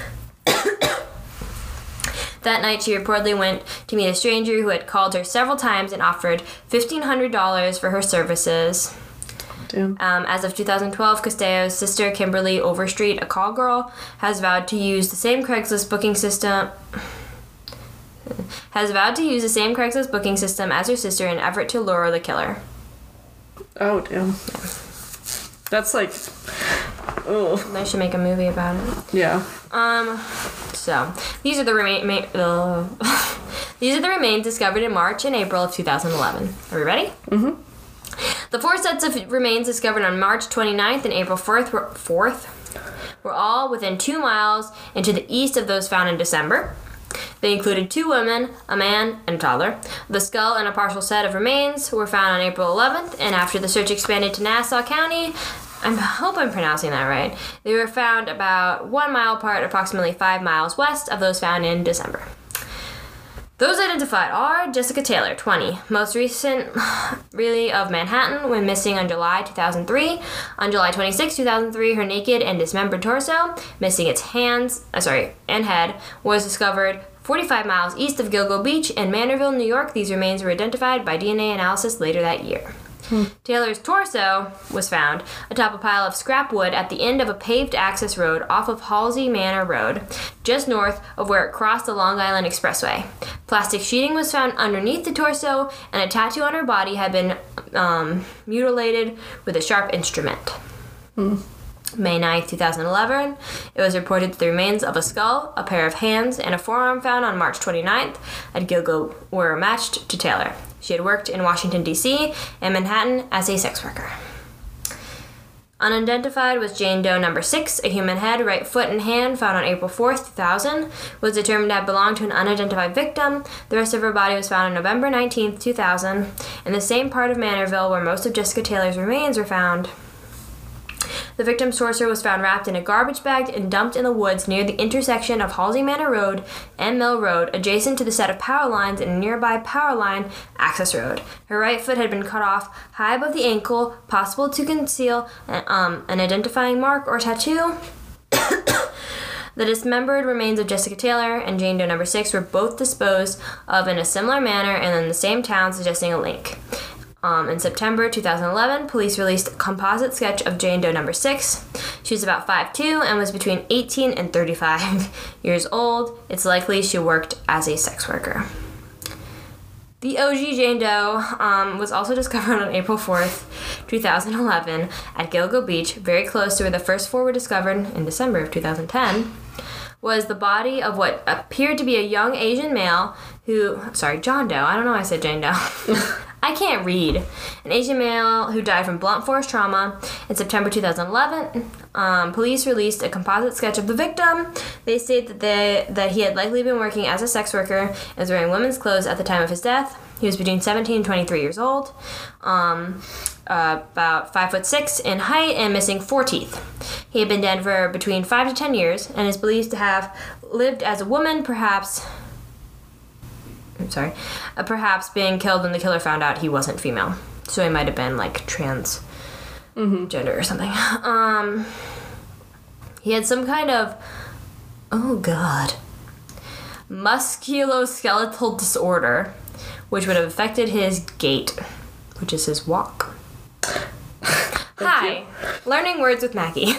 That night, she reportedly went to meet a stranger who had called her several times and offered $1,500 for her services. Damn. As of 2012, Costello's sister, Kimberly Overstreet, a call girl, has vowed to use the same Craigslist booking system as her sister in an effort to lure the killer. Oh, damn. That's like... Oh. They should make a movie about it. Yeah. So, these are the remains discovered in March and April of 2011. Are we ready? Mm-hmm. The 4 sets of remains discovered on March 29th and April 4th were all within 2 miles and to the east of those found in December. They included 2 women, a man, and a toddler. The skull and a partial set of remains were found on April 11th, and after the search expanded to Nassau County, I hope I'm pronouncing that right, they were found about 1 mile apart, approximately 5 miles west of those found in December. Those identified are Jessica Taylor, 20, most recent really of Manhattan, went missing on July 2003. On July 26, 2003, her naked and dismembered torso, missing its hands and head, was discovered 45 miles east of Gilgo Beach in Manorville, New York. These remains were identified by DNA analysis later that year. Taylor's torso was found atop a pile of scrap wood at the end of a paved access road off of Halsey Manor Road, just north of where it crossed the Long Island Expressway. Plastic sheeting was found underneath the torso, and a tattoo on her body had been mutilated with a sharp instrument. May 9th, 2011, it was reported that the remains of a skull, a pair of hands, and a forearm found on March 29th at Gilgo were matched to Taylor. She had worked in Washington, D.C. and Manhattan as a sex worker. Unidentified was Jane Doe number 6, a human head, right foot, and hand found on April 4th, 2000, was determined to have belonged to an unidentified victim. The rest of her body was found on November 19th, 2000, in the same part of Manorville where most of Jessica Taylor's remains were found. The victim's torso was found wrapped in a garbage bag and dumped in the woods near the intersection of Halsey Manor Road and Mill Road, adjacent to the set of power lines in a nearby power line access road. Her right foot had been cut off high above the ankle, possible to conceal an identifying mark or tattoo. The dismembered remains of Jessica Taylor and Jane Doe number 6 were both disposed of in a similar manner and in the same town, suggesting a link. In September 2011, police released a composite sketch of Jane Doe number 6. She was about 5'2" and was between 18 and 35 years old. It's likely she worked as a sex worker. The OG Jane Doe was also discovered on April 4th, 2011 at Gilgo Beach, very close to where the first 4 were discovered in December of 2010, was the body of what appeared to be a young Asian male John Doe. I don't know why I said Jane Doe. I can't read. An Asian male who died from blunt force trauma in September 2011. Police released a composite sketch of the victim. They state that he had likely been working as a sex worker and was wearing women's clothes at the time of his death. He was between 17 and 23 years old, about 5'6" in height, and missing 4 teeth. He had been dead for between 5 to 10 years and is believed to have lived as a woman, perhaps being killed when the killer found out he wasn't female. So he might have been like trans gender or something. He had some kind of, musculoskeletal disorder, which would have affected his gait, which is his walk. Hi, learning words with Mackie.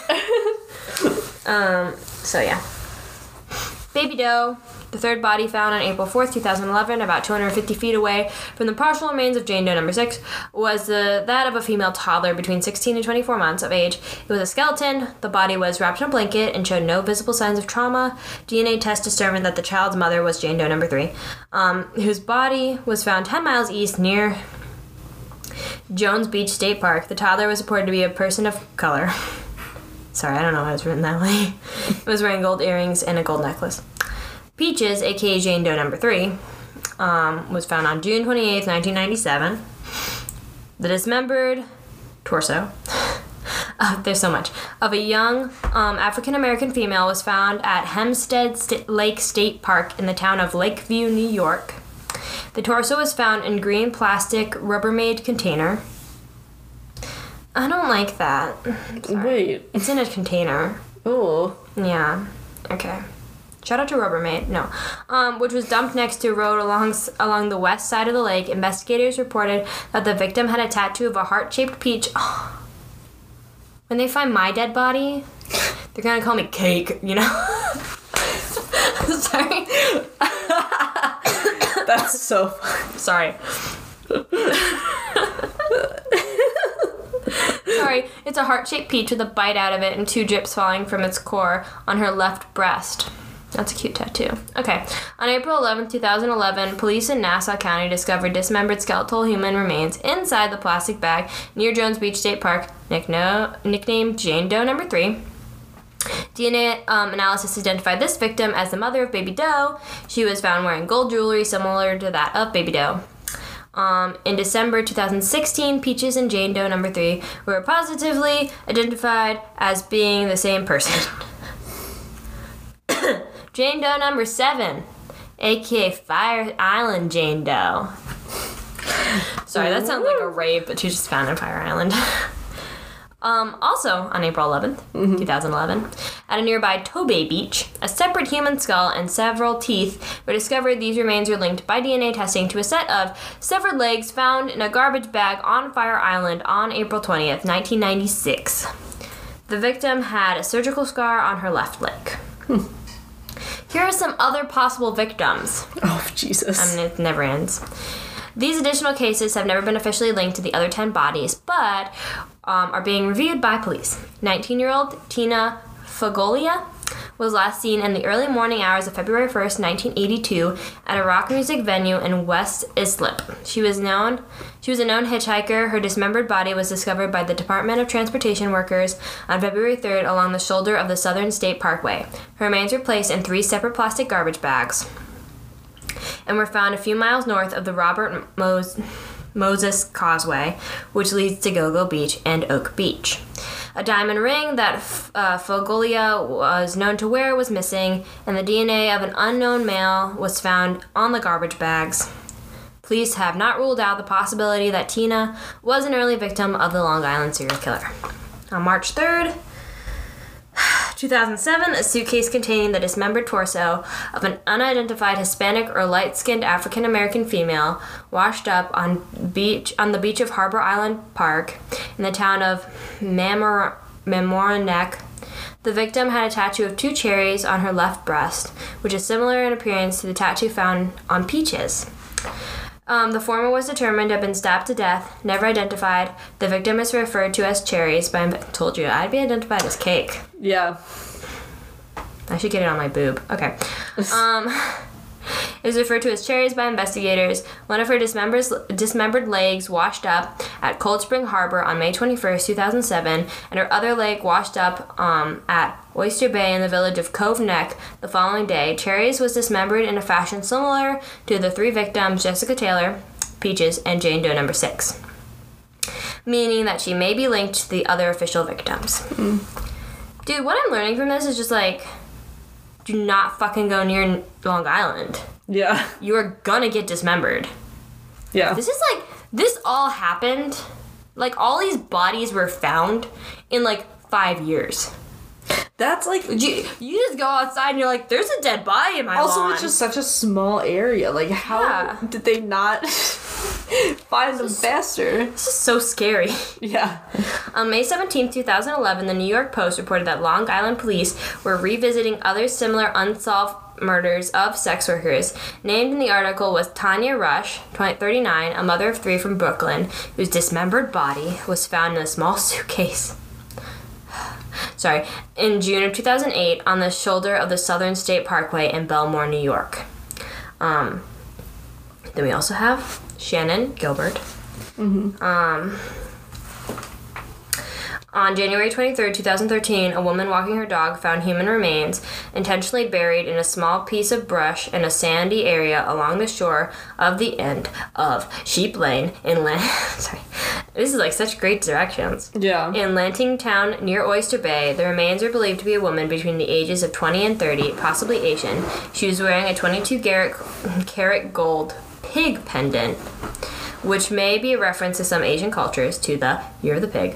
So yeah. Baby Doe, the third body found on April 4th, 2011, about 250 feet away from the partial remains of Jane Doe number 6, was that of a female toddler between 16 and 24 months of age. It was a skeleton. The body was wrapped in a blanket and showed no visible signs of trauma. DNA tests determined that the child's mother was Jane Doe number 3, whose body was found 10 miles east near Jones Beach State Park. The toddler was reported to be a person of color. Sorry, I don't know why it was written that way. It was wearing gold earrings and a gold necklace. Peaches, aka Jane Doe number 3, was found on June 28th, 1997. The dismembered torso, there's so much, of a young African-American female was found at Hempstead Lake State Park in the town of Lakeview, New York. The torso was found in green plastic Rubbermaid container. I don't like that. Wait. It's in a container. Oh. Yeah. Okay. Shout out to Rubbermaid. No. Which was dumped next to a road along the west side of the lake. Investigators reported that the victim had a tattoo of a heart-shaped peach. Oh. When they find my dead body, they're gonna call me Cake, you know? Sorry. That's so funny. Sorry. Sorry, it's a heart-shaped peach with a bite out of it and 2 drips falling from its core on her left breast. That's a cute tattoo. Okay. On April 11, 2011, police in Nassau County discovered dismembered skeletal human remains inside the plastic bag near Jones Beach State Park, nicknamed Jane Doe number 3. DNA analysis identified this victim as the mother of Baby Doe. She was found wearing gold jewelry similar to that of Baby Doe. In December 2016, Peaches and Jane Doe number 3 were positively identified as being the same person. Jane Doe number 7, aka Fire Island Jane Doe. Sorry, that sounds like a rape, but she's just found in Fire Island. Also, on April 11th, 2011, at a nearby Tobay Beach, a separate human skull and several teeth were discovered. These remains were linked by DNA testing to a set of severed legs found in a garbage bag on Fire Island on April 20th, 1996. The victim had a surgical scar on her left leg. Here are some other possible victims. Oh, Jesus. I mean, it never ends. These additional cases have never been officially linked to the other 10 bodies, but are being reviewed by police. 19-year-old Tina Foglia was last seen in the early morning hours of February 1st, 1982, at a rock music venue in West Islip. She was a known hitchhiker. Her dismembered body was discovered by the Department of Transportation workers on February 3rd along the shoulder of the Southern State Parkway. Her remains were placed in 3 separate plastic garbage bags and were found a few miles north of the Robert Moses Causeway, which leads to Gilgo Beach and Oak Beach. A diamond ring that Foglia was known to wear was missing, and the DNA of an unknown male was found on the garbage bags. Police have not ruled out the possibility that Tina was an early victim of the Long Island serial killer. On March 3rd, 2007, a suitcase containing the dismembered torso of an unidentified Hispanic or light-skinned African-American female washed up on the beach of Harbor Island Park in the town of Mamaroneck. The victim had a tattoo of 2 cherries on her left breast, which is similar in appearance to the tattoo found on Peaches. The former was determined to have been stabbed to death, never identified. The victim is referred to as Cherries, but I told you I'd be identified as Cake. Yeah. I should get it on my boob. Okay. Is referred to as Cherries by investigators. One of her dismembered legs washed up at Cold Spring Harbor on May 21st, 2007, and her other leg washed up at Oyster Bay in the village of Cove Neck the following day. Cherries was dismembered in a fashion similar to the 3 victims, Jessica Taylor, Peaches, and Jane Doe number 6, meaning that she may be linked to the other official victims. Dude, what I'm learning from this is just like, do not fucking go near Long Island. Yeah. You are gonna get dismembered. Yeah. This all happened, like, all these bodies were found in, like, 5 years. That's, like... You just go outside and you're like, there's a dead body in my lawn. Also, it's just such a small area. Like, how did they not find them faster? This is so scary. Yeah. On May 17, 2011, the New York Post reported that Long Island police were revisiting other similar unsolved murders of sex workers. Named in the article was Tanya Rush, 39, a mother of 3 from Brooklyn, whose dismembered body was found in a small suitcase. In June of 2008 on the shoulder of the Southern State Parkway in Belmore, New York. Then we also have Shannon Gilbert. On January 23rd, 2013, a woman walking her dog found human remains intentionally buried in a small piece of brush in a sandy area along the shore of the end of Sheep Lane in This is like such great directions. Yeah. In Lanting Town near Oyster Bay, the remains are believed to be a woman between the ages of 20 and 30, possibly Asian. She was wearing a 22-carat gold pig pendant, which may be a reference to some Asian cultures to the "You're the pig."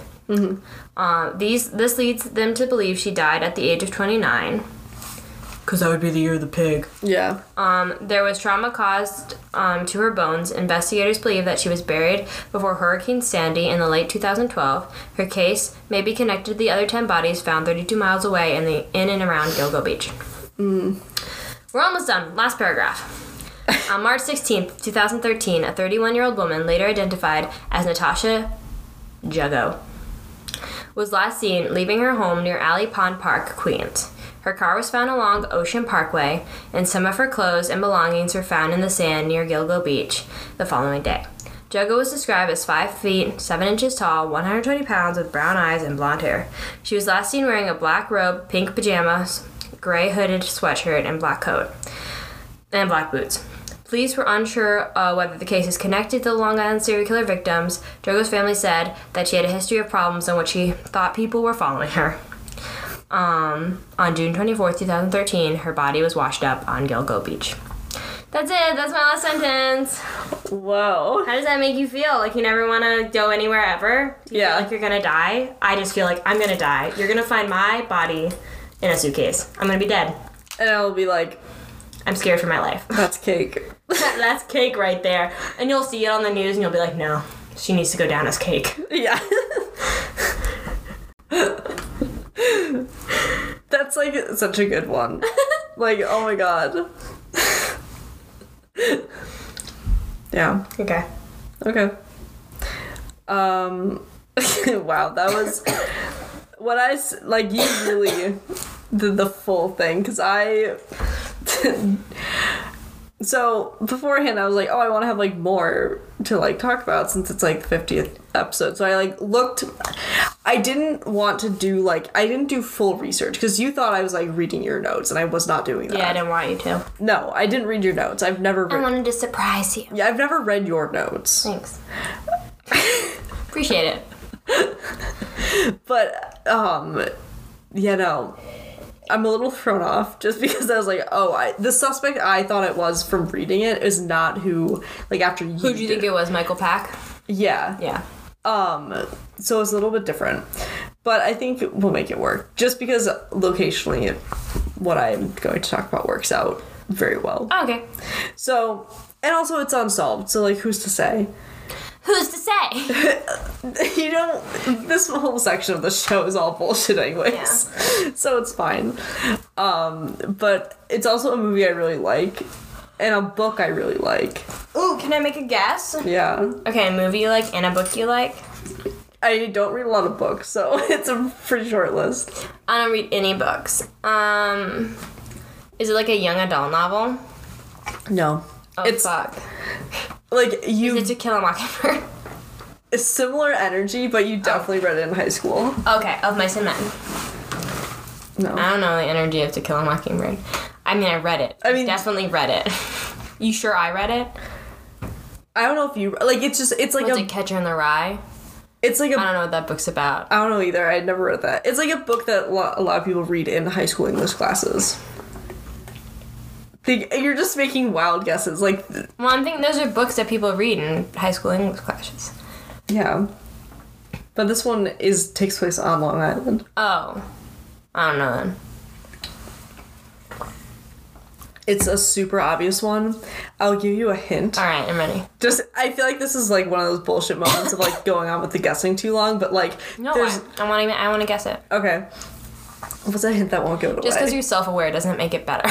This leads them to believe she died at the age of 29. Because that would be the year of the pig. Yeah. There was trauma caused to her bones. Investigators believe that she was buried before Hurricane Sandy in the late 2012. Her case may be connected to the other 10 bodies found 32 miles away in and around Gilgo Beach. We're almost done. Last paragraph. On March 16th, 2013, a 31-year-old woman, later identified as Natasha Jago, was last seen leaving her home near Alley Pond Park, Queens. Her car was found along Ocean Parkway, and some of her clothes and belongings were found in the sand near Gilgo Beach the following day. Jago was described as 5 feet, 7 inches tall, 120 pounds, with brown eyes and blonde hair. She was last seen wearing a black robe, pink pajamas, gray hooded sweatshirt, and black coat, and black boots. Police were unsure whether the case is connected to the Long Island serial killer victims. Jago's family said that she had a history of problems in which she thought people were following her. On June 24th, 2013, her body was washed up on Gilgo Beach. That's it. That's my last sentence. Whoa. How does that make you feel? Like you never want to go anywhere ever? Do you feel like you're going to die? I just feel like I'm going to die. You're going to find my body in a suitcase. I'm going to be dead. And I'll be like... I'm scared for my life. That's Cake. That's Cake right there. And you'll see it on the news and you'll be like, no, she needs to go down as Cake. Yeah. That's like such a good one. Like, oh my god. Yeah. Okay. Wow, that was what you really did the full thing, because so beforehand I was like, oh, I want to have like more to like talk about since it's like the 50th episode. So I like looked. I didn't do full research because you thought I was like reading your notes, and I was not doing that. Yeah, I didn't want you to. No, I didn't read your notes. I've never I wanted to surprise you. Yeah, I've never read your notes. Thanks. Appreciate it. But I'm a little thrown off just because I was like, the suspect I thought it was from reading it is not who, like, after you. Who do you think it was? Michael Pack? Yeah. Yeah. So it's a little bit different, but I think we'll make it work just because locationally what I'm going to talk about works out very well. Oh, okay. So, and also it's unsolved, so like, who's to say? Who's to say? This whole section of the show is all bullshit anyways. Yeah. So it's fine. But it's also a movie I really like, and a book I really like. Ooh, Can I make a guess? Yeah. Okay, a movie you like and a book you like? I don't read a lot of books, so it's a pretty short list. I don't read any books. Is it like a young adult novel? No. Oh, fuck. Like, you... Is it To Kill a Mockingbird? It's similar energy, but you definitely read it in high school. Okay, Of Mice and Men. No. I don't know the energy of To Kill a Mockingbird. I mean, I read it. I mean... Definitely read it. You sure I read it? I don't know if you... Like, it's like Was it Catcher in the Rye? It's like I don't know what that book's about. I don't know either. I'd never read that. It's like a book that a lot of people read in high school English classes. You're just making wild guesses. Like, well, I'm thinking those are books that people read in high school English classes. Yeah. But this one takes place on Long Island. Oh. I don't know then. It's a super obvious one. I'll give you a hint. Alright, I'm ready. I feel like this is like one of those bullshit moments of like going on with the guessing too long, but like no, I want to guess it. Okay. What's a hint that won't give it away? Just because you're self-aware doesn't make it better.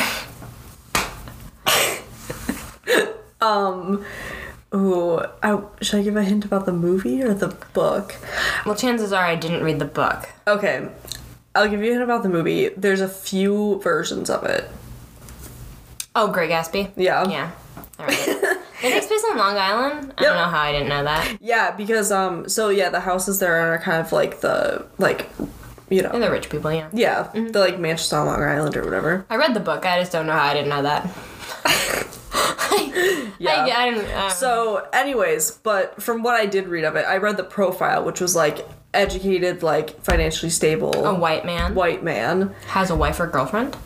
Should I give a hint about the movie or the book? Well, chances are I didn't read the book. Okay. I'll give you a hint about the movie. There's a few versions of it. Oh, Great Gatsby? Yeah. Yeah. Alright. It takes place on Long Island? I don't know how I didn't know that. Yeah, because, the houses there are kind of like the, like, you know. They're the rich people, yeah. Yeah, the, like, mansions on Long Island or whatever. I read the book, I just don't know how I didn't know that. Yeah. I didn't, So, anyways, but from what I did read of it, I read the profile, which was, like, educated, like, financially stable. A white man? White man. Has a wife or girlfriend?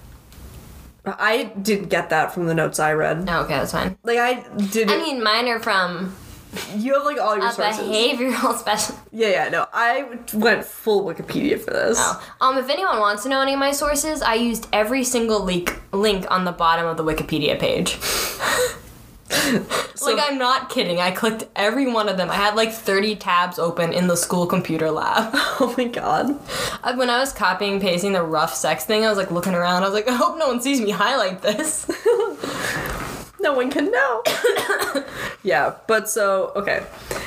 I didn't get that from the notes I read. Oh, okay, that's fine. Like, I didn't... I mean, mine are from... You have, like, all your sources. Behavioral specialist. Yeah, no. I went full Wikipedia for this. Oh. If anyone wants to know any of my sources, I used every single link on the bottom of the Wikipedia page. Like, I'm not kidding. I clicked every one of them. I had, like, 30 tabs open in the school computer lab. Oh, my God. When I was copying and pasting the rough sex thing, I was, like, looking around. I was like, I hope no one sees me highlight this. No one can know. Yeah, but so, okay.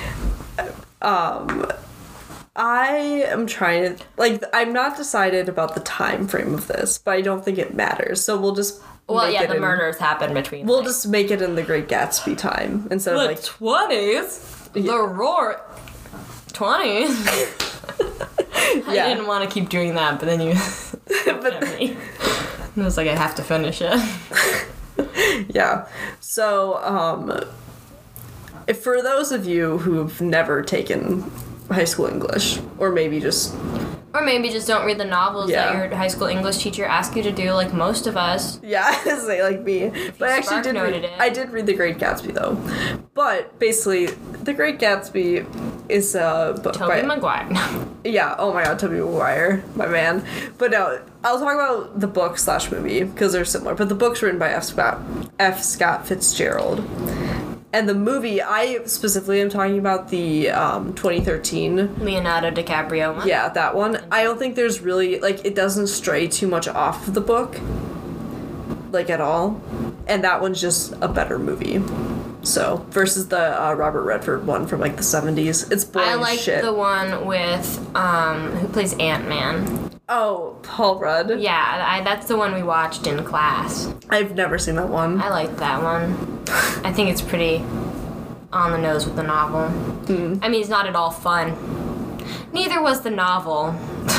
I am trying to, like, I'm not decided about the time frame of this, but I don't think it matters. So we'll just the murders happened between. We'll just make it in the Great Gatsby time instead of, like... 20s? Yeah. The roar... 20s? I didn't want to keep doing that, but then you... but me. I was like, I have to finish it. Yeah. So, for those of you who've never taken high school English, or maybe just don't read the novels that your high school English teacher asked you to do, like most of us. Yeah, say like me. But I actually did read The Great Gatsby, though. But basically, The Great Gatsby is a book by... Tobey Maguire. Yeah, oh my God, Tobey Maguire, my man. But no, I'll talk about the book / movie, because they're similar. But the book's written by F. Scott Fitzgerald. And the movie, I specifically am talking about the 2013... Leonardo DiCaprio one? Yeah, that one. I don't think there's really... Like, it doesn't stray too much off of the book. Like, at all. And that one's just a better movie. So, versus the Robert Redford one from, like, the 70s. It's boring I like shit. The one with... who plays Ant-Man. Oh, Paul Rudd? Yeah, that's the one we watched in class. I've never seen that one. I liked that one. I think it's pretty on the nose with the novel. I mean, it's not at all fun. Neither was the novel.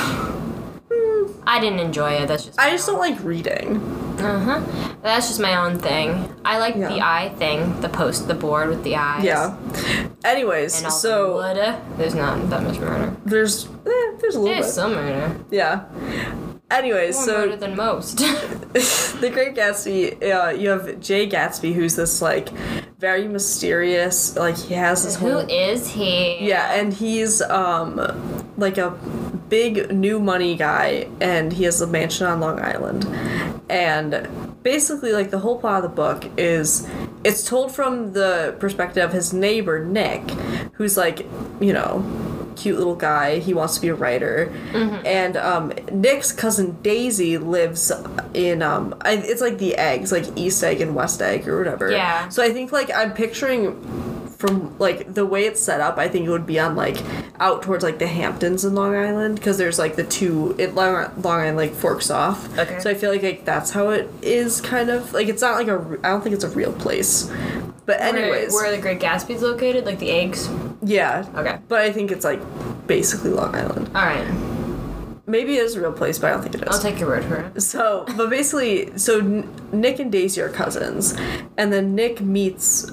I didn't enjoy it. I just don't like reading. That's just my own thing. I like the eye thing, the board with the eyes. Yeah. Anyways, and all the wood. There's not that much murder. There's a little bit. There's some murder. Yeah. Anyways, more murder than most. The Great Gatsby, you have Jay Gatsby, who's this, like, very mysterious, like, he has this Who is he? Yeah, and he's, like, a big new money guy, and he has a mansion on Long Island. And basically, like, the whole plot of the book is, it's told from the perspective of his neighbor, Nick, who's, like, you know, cute little guy. He wants to be a writer. And Nick's cousin Daisy lives in it's like the eggs, like East Egg and West Egg or whatever. Yeah. So I think, like, I'm picturing from, like, the way it's set up, I think it would be on, like, out towards, like, the Hamptons in Long Island, because there's, like, the two, Long Island, like, forks off. Okay. So I feel like that's how it is, kind of. Like, it's not, like, I don't think it's a real place. But anyways. Where are the Great Gatsby's located? Like, the eggs? Yeah. Okay. But I think it's, like, basically Long Island. Alright. Maybe it is a real place, but I don't think it is. I'll take your word for it. So, but basically, Nick and Daisy are cousins, and then Nick meets,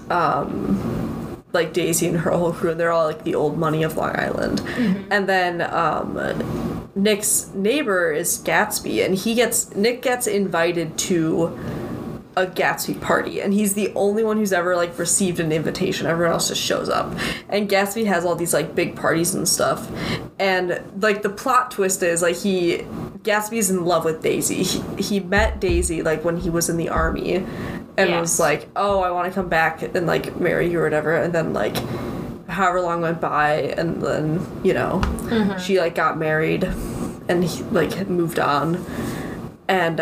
like, Daisy and her whole crew, and they're all, like, the old money of Long Island. And then, Nick's neighbor is Gatsby, and Nick gets invited to a Gatsby party, and he's the only one who's ever, like, received an invitation. Everyone else just shows up. And Gatsby has all these, like, big parties and stuff. And, like, the plot twist is, like, Gatsby's in love with Daisy. He met Daisy, like, when he was in the army, and was like, oh, I want to come back and, like, marry you or whatever. And then, like, however long went by, and then, you know, she, like, got married, and he, like, moved on. And,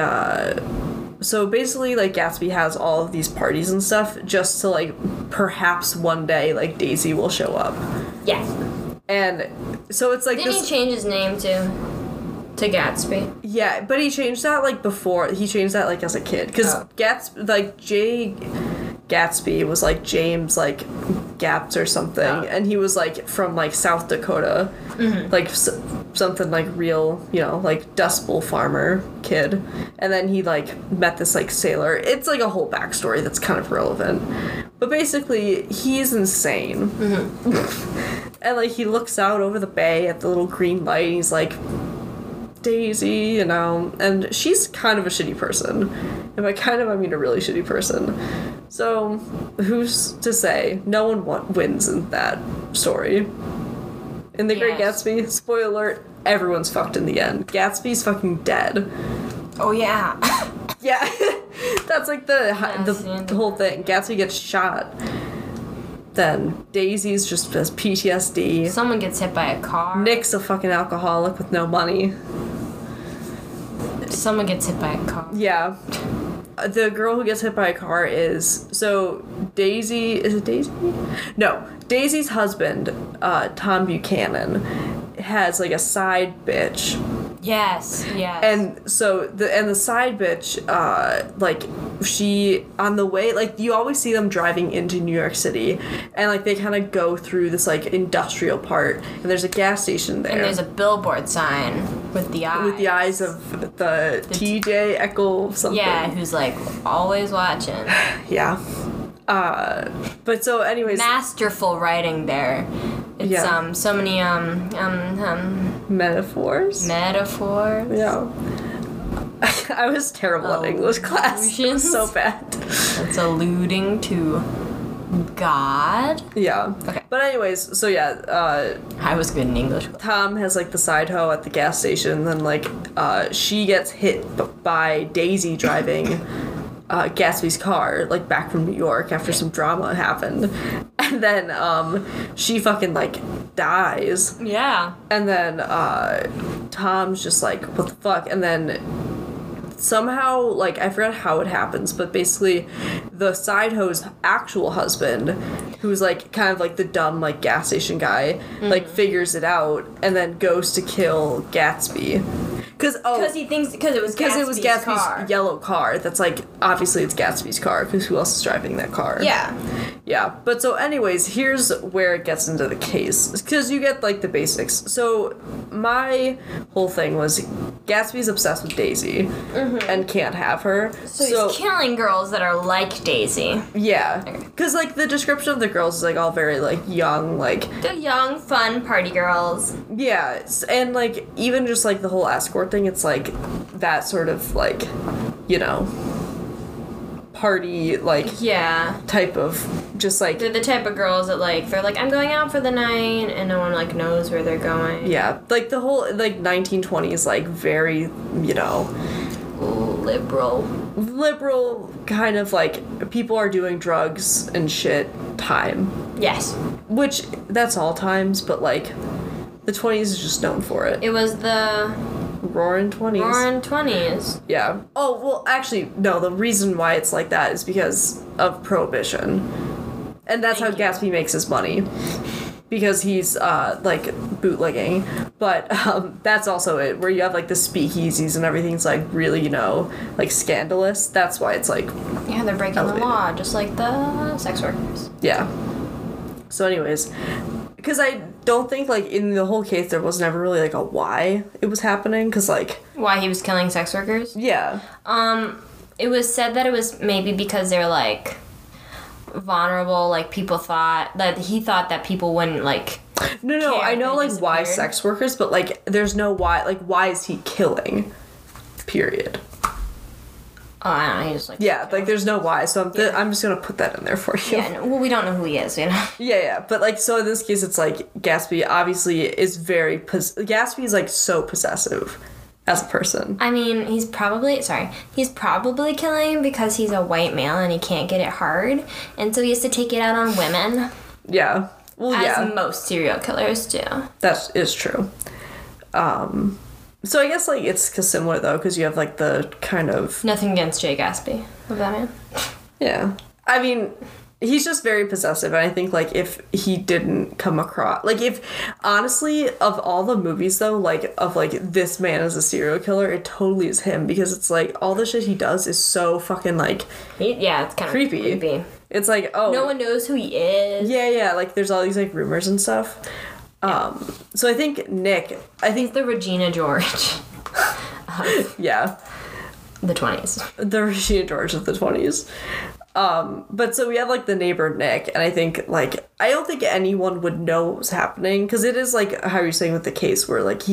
so basically, like, Gatsby has all of these parties and stuff just to, like, perhaps one day, like, Daisy will show up. Yeah. And so it's like Didn't he change his name to Gatsby? Yeah, but he changed that, like, before. He changed that, like, as a kid. Because Jay Gatsby was, like, James, like, Gaps or something. Oh. And he was, like, from, like, South Dakota. Like, something, like, real, you know, like, Dust Bowl farmer kid. And then he, like, met this, like, sailor. It's, like, a whole backstory that's kind of relevant. But basically, he's insane. And, like, he looks out over the bay at the little green light, and he's like, Daisy, you know, and she's kind of a shitty person. And by kind of, I mean a really shitty person. So, who's to say? No one wins in that story. In The Great Gatsby, spoiler alert, everyone's fucked in the end. Gatsby's fucking dead. Oh, yeah. Yeah. That's like the whole thing. Gatsby gets shot. Then Daisy's just has PTSD. Someone gets hit by a car. Nick's a fucking alcoholic with no money. Someone gets hit by a car. Yeah. The girl who gets hit by a car is... So, Daisy... Is it Daisy? No. Daisy's husband, Tom Buchanan, has, like, a side bitch. Yes. And so, the side bitch, like, she, on the way, like, you always see them driving into New York City, and, like, they kind of go through this, like, industrial part, and there's a gas station there. And there's a billboard sign with the eyes. With the eyes of the TJ Eckel something. Yeah, who's, like, always watching. Yeah. But so anyways, masterful writing there. It's so many metaphors. Yeah. I was terrible at English class. It was so bad. It's alluding to God. Yeah. Okay. But anyways, so yeah, I was good in English. Tom has, like, the side hoe at the gas station, and then, like, she gets hit by Daisy driving Gatsby's car, like, back from New York after some drama happened. And then she fucking, like, dies. Yeah. And then Tom's just like, what the fuck? And then somehow, like, I forgot how it happens, but basically the side hoe's actual husband, who's, like, kind of like the dumb, like, gas station guy, like, figures it out and then goes to kill Gatsby. Because he thinks it was Gatsby's car. Yellow car. That's, like, obviously it's Gatsby's car, because who else is driving that car? Yeah. But so anyways, here's where it gets into the case, because you get, like, the basics. So my whole thing was Gatsby's obsessed with Daisy and can't have her. So he's killing girls that are like Daisy. Yeah. Because, like, the description of the girls is, like, all very, like, young, like... They're young, fun party girls. Yeah. And, like, even just, like, the whole escort thing, it's, like, that sort of, like, you know... party, like, type of, just, like... They're the type of girls that, like, they're like, I'm going out for the night, and no one, like, knows where they're going. Yeah, like, the whole, like, 1920s, like, very, you know... Liberal, kind of, like, people are doing drugs and shit time. Yes. Which, that's all times, but, like, The 20s is just known for it. It was the Roaring 20s. Roaring 20s. Yeah. Oh, well, actually, no. The reason why it's like that is because of Prohibition. And that's how Gatsby makes his money. Because he's, like, bootlegging. But that's also it, where you have, like, the speakeasies and everything's, like, really, you know, like, scandalous. That's why it's, like... Yeah, they're breaking elevated. The law, just like the sex workers. Yeah. So anyways... Because I don't think, like, in the whole case, there was never really, like, a why it was happening, because, like... Why he was killing sex workers? Yeah. It was said that it was maybe because they're, like, vulnerable, like, people thought... That he thought that people wouldn't, like... No, I know, like, why sex workers, but, like, there's no why... Like, why is he killing? Period. Oh, I don't know, he just, like... Yeah, like, there's no why, so I'm just gonna put that in there for you. Yeah, no, well, we don't know who he is, you know? Yeah, but, like, so in this case, it's, like, Gatsby obviously is very... Gatsby is, like, so possessive as a person. I mean, he's probably killing because he's a white male and he can't get it hard, and so he has to take it out on women. Yeah. Well, as most serial killers do. That is true. So I guess, like, it's similar, though, because you have, like, the kind of... Nothing against Jay Gatsby. Love that man. Yeah. I mean, he's just very possessive, and I think, like, if he didn't come across... Like, if... Honestly, of all the movies, though, like, of, like, this man as a serial killer, it totally is him, because it's, like, all the shit he does is so fucking, like... Yeah, it's kind of creepy. It's like, oh... No one knows who he is. Yeah, like, there's all these, like, rumors and stuff. So I think Nick... He's the Regina George. Yeah. The 20s. The Regina George of the 20s. But so we have, like, the neighbor Nick, and I think, like, I don't think anyone would know what was happening, because it is, like, how you're saying with the case, where, like,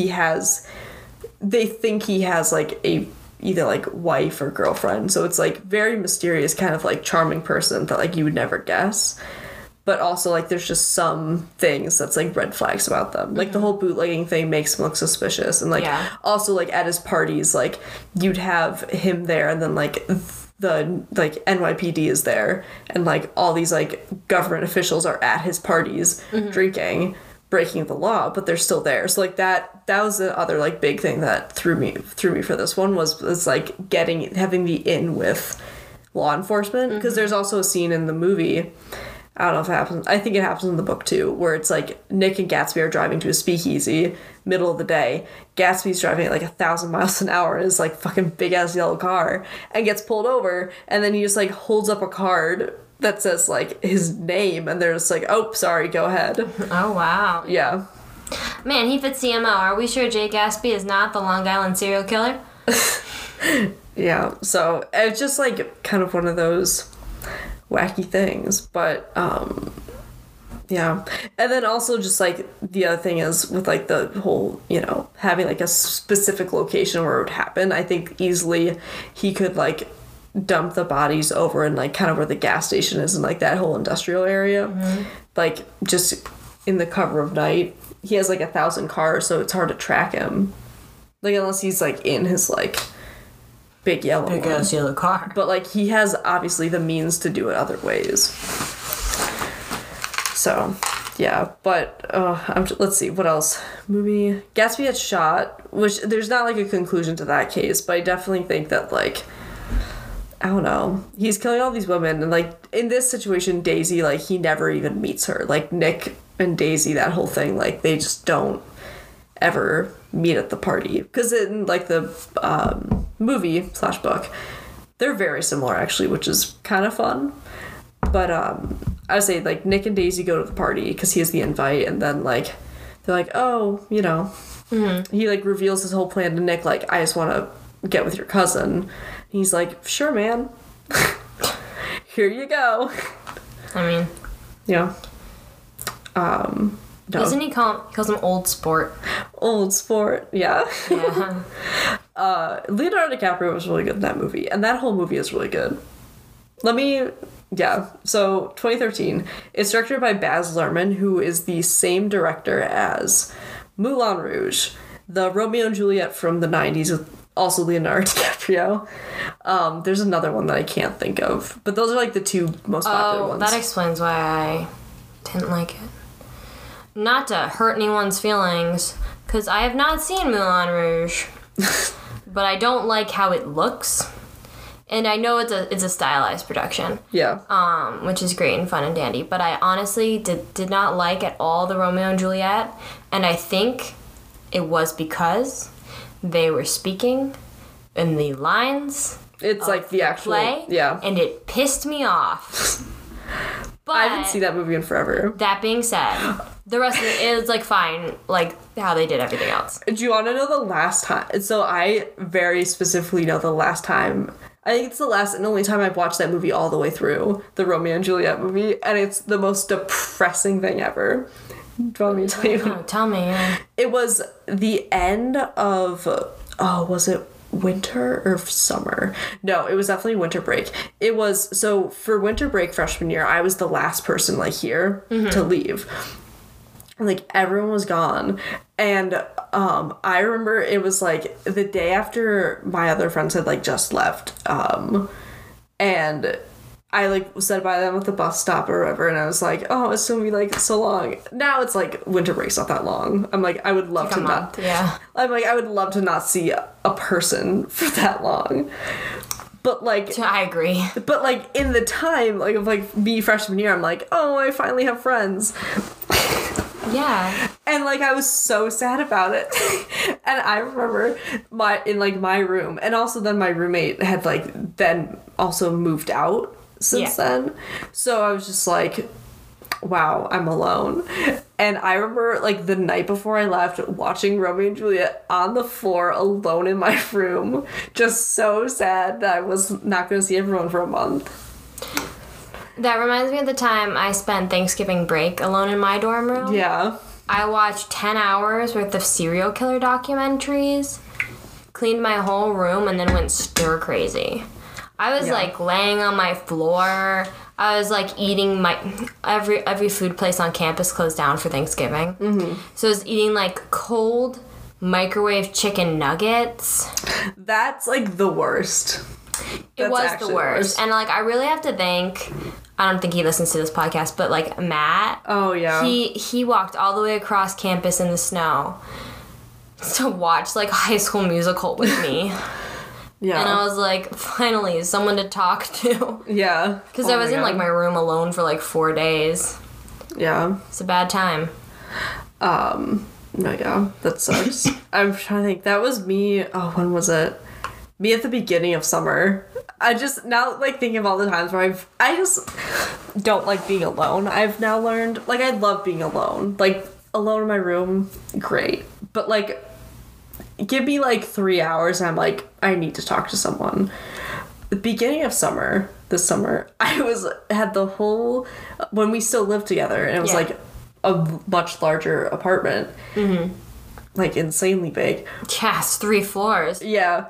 they think he has, like, either, like, wife or girlfriend, so it's, like, very mysterious, kind of, like, charming person that, like, you would never guess. But also, like, there's just some things that's, like, red flags about them. Mm-hmm. Like, the whole bootlegging thing makes him look suspicious. And, like, also, like, at his parties, like, you'd have him there, and then, like, the, like, NYPD is there. And, like, all these, like, government officials are at his parties drinking, breaking the law, but they're still there. So, like, that was the other, like, big thing that threw me for this one was like, having the in with law enforcement. Because there's also a scene in the movie... I don't know if it happens. I think it happens in the book, too, where it's, like, Nick and Gatsby are driving to a speakeasy, middle of the day. Gatsby's driving at, like, 1,000 miles an hour in his, like, fucking big-ass yellow car, and gets pulled over, and then he just, like, holds up a card that says, like, his name, and they're just like, oh, sorry, go ahead. Oh, wow. Yeah. Man, he fits CMO. Are we sure Jay Gatsby is not the Long Island serial killer? Yeah, so it's just, like, kind of one of those... wacky things, but yeah. And then also just like the other thing is with like the whole, you know, having like a specific location where it would happen, I think easily he could like dump the bodies over in like kind of where the gas station is and like that whole industrial area, like just in the cover of night. He has like 1,000 cars, so it's hard to track him, like unless he's like in his like big ass yellow car. But, like, he has, obviously, the means to do it other ways. So, yeah. But, let's see. What else? Movie. Gatsby gets shot, which there's not, like, a conclusion to that case, but I definitely think that, like, I don't know. He's killing all these women, and, like, in this situation, Daisy, like, he never even meets her. Like, Nick and Daisy, that whole thing, like, they just don't ever meet at the party. Because in, like, the, movie/book, they're very similar actually, which is kind of fun. But I would say like Nick and Daisy go to the party because he has the invite, and then like they're like, oh, you know, he like reveals his whole plan to Nick, like, I just want to get with your cousin. And he's like, sure, man. Here you go. I mean, yeah. No. Doesn't he calls him Old Sport? Old Sport, yeah. Yeah. Leonardo DiCaprio was really good in that movie, and that whole movie is really good. So 2013. It's directed by Baz Luhrmann, who is the same director as Moulin Rouge, the Romeo and Juliet from the 90s with also Leonardo DiCaprio. There's another one that I can't think of, but those are like the two most popular ones. That explains why I didn't like it. not to hurt anyone's feelings, because I have not seen Moulin Rouge, but I don't like how it looks. And I know it's a stylized production. Yeah. Which is great and fun and dandy. But I honestly did not like at all the Romeo and Juliet. And I think it was because they were speaking in the lines. It's like the actual play. Yeah. And it pissed me off. But I haven't seen that movie in forever. That being said, the rest of it is like fine, like how they did everything else. Do you want to know the last time? So I very specifically know the last time. I think it's the last and only time I've watched that movie all the way through, the Romeo and Juliet movie, and it's the most depressing thing ever. Do you want me to tell you? Oh, tell me. Yeah. It was the end of, was it winter or summer? No, it was definitely winter break. It was, so for winter break freshman year, I was the last person like here to leave. Like everyone was gone, and I remember it was like the day after my other friends had like just left, and I like said by them at the bus stop or whatever, and I was like, oh, it's gonna be like so long. Now it's like winter break's not that long. I'm like, I would love like to not. Yeah. I'm like, I would love to not see a person for that long. But like, I agree. But like in the time like of like me freshman year, I'm like, oh, I finally have friends. Yeah. And like I was so sad about it. And I remember my room, and also then my roommate had like then also moved out since then. So I was just like, wow, I'm alone. And I remember like the night before I left, watching Romeo and Juliet on the floor alone in my room, just so sad that I was not going to see everyone for a month. That reminds me of the time I spent Thanksgiving break alone in my dorm room. Yeah. I watched 10 hours worth of serial killer documentaries, cleaned my whole room, and then went stir crazy. I was like laying on my floor. I was like eating my every food place on campus closed down for Thanksgiving. Mm-hmm. So I was eating like cold microwave chicken nuggets. That's like the worst. It was the worst. And like I really have to thank, I don't think he listens to this podcast, but like Matt. Oh yeah. He walked all the way across campus in the snow to watch like High School Musical with me. Yeah. And I was like, finally, someone to talk to. Yeah. Because I was in like my room alone for like 4 days. Yeah. It's a bad time. No, yeah, that sucks. I'm trying to think. That was me. Oh, when was it? Me at the beginning of summer. I just now like thinking of all the times where I just don't like being alone. I've now learned like I love being alone. Like alone in my room, great. But like give me like 3 hours and I'm like, I need to talk to someone. The beginning of summer, this summer, I had the whole, when we still lived together, and it was like a much larger apartment. Mm-hmm. Like insanely big. Yes, 3 floors. Yeah.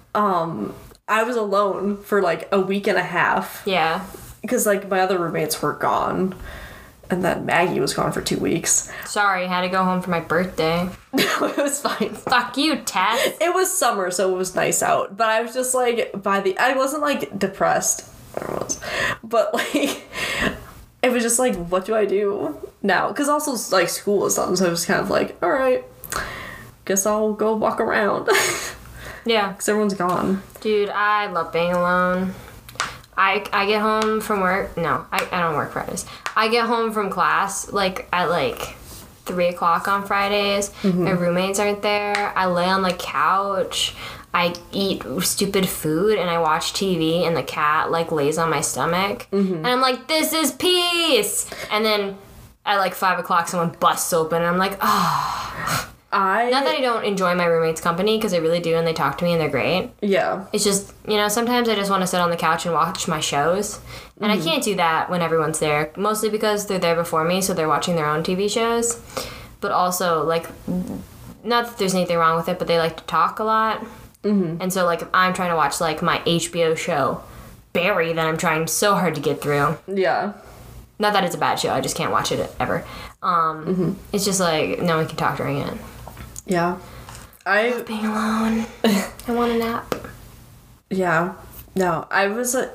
I was alone for like a week and a half. Yeah. Because like my other roommates were gone. And then Maggie was gone for 2 weeks. Sorry, had to go home for my birthday. No, it was fine. Fuck you, Tess. It was summer, so it was nice out. But I was just like, I wasn't like depressed. But like, it was just like, what do I do now? Because also like school was done, so I was kind of like, all right, guess I'll go walk around. Yeah. Because everyone's gone. Dude, I love being alone. I get home from work. No, I don't work Fridays. I get home from class like at like 3 o'clock on Fridays. Mm-hmm. My roommates aren't there. I lay on the couch. I eat stupid food and I watch TV and the cat like lays on my stomach. Mm-hmm. And I'm like, this is peace. And then at like 5 o'clock someone busts open and I'm like, oh. Not that I don't enjoy my roommates' company, because I really do, and they talk to me, and they're great. Yeah. It's just, sometimes I just want to sit on the couch and watch my shows. And I can't do that when everyone's there, mostly because they're there before me, so they're watching their own TV shows. But also, like, not that there's anything wrong with it, but they like to talk a lot. Mm-hmm. And so, like, if I'm trying to watch, like, my HBO show, Barry, that I'm trying so hard to get through. Yeah. Not that it's a bad show, I just can't watch it ever. It's just, like, no one can talk during it. Yeah. I love being alone. I want a nap. Yeah. No, I was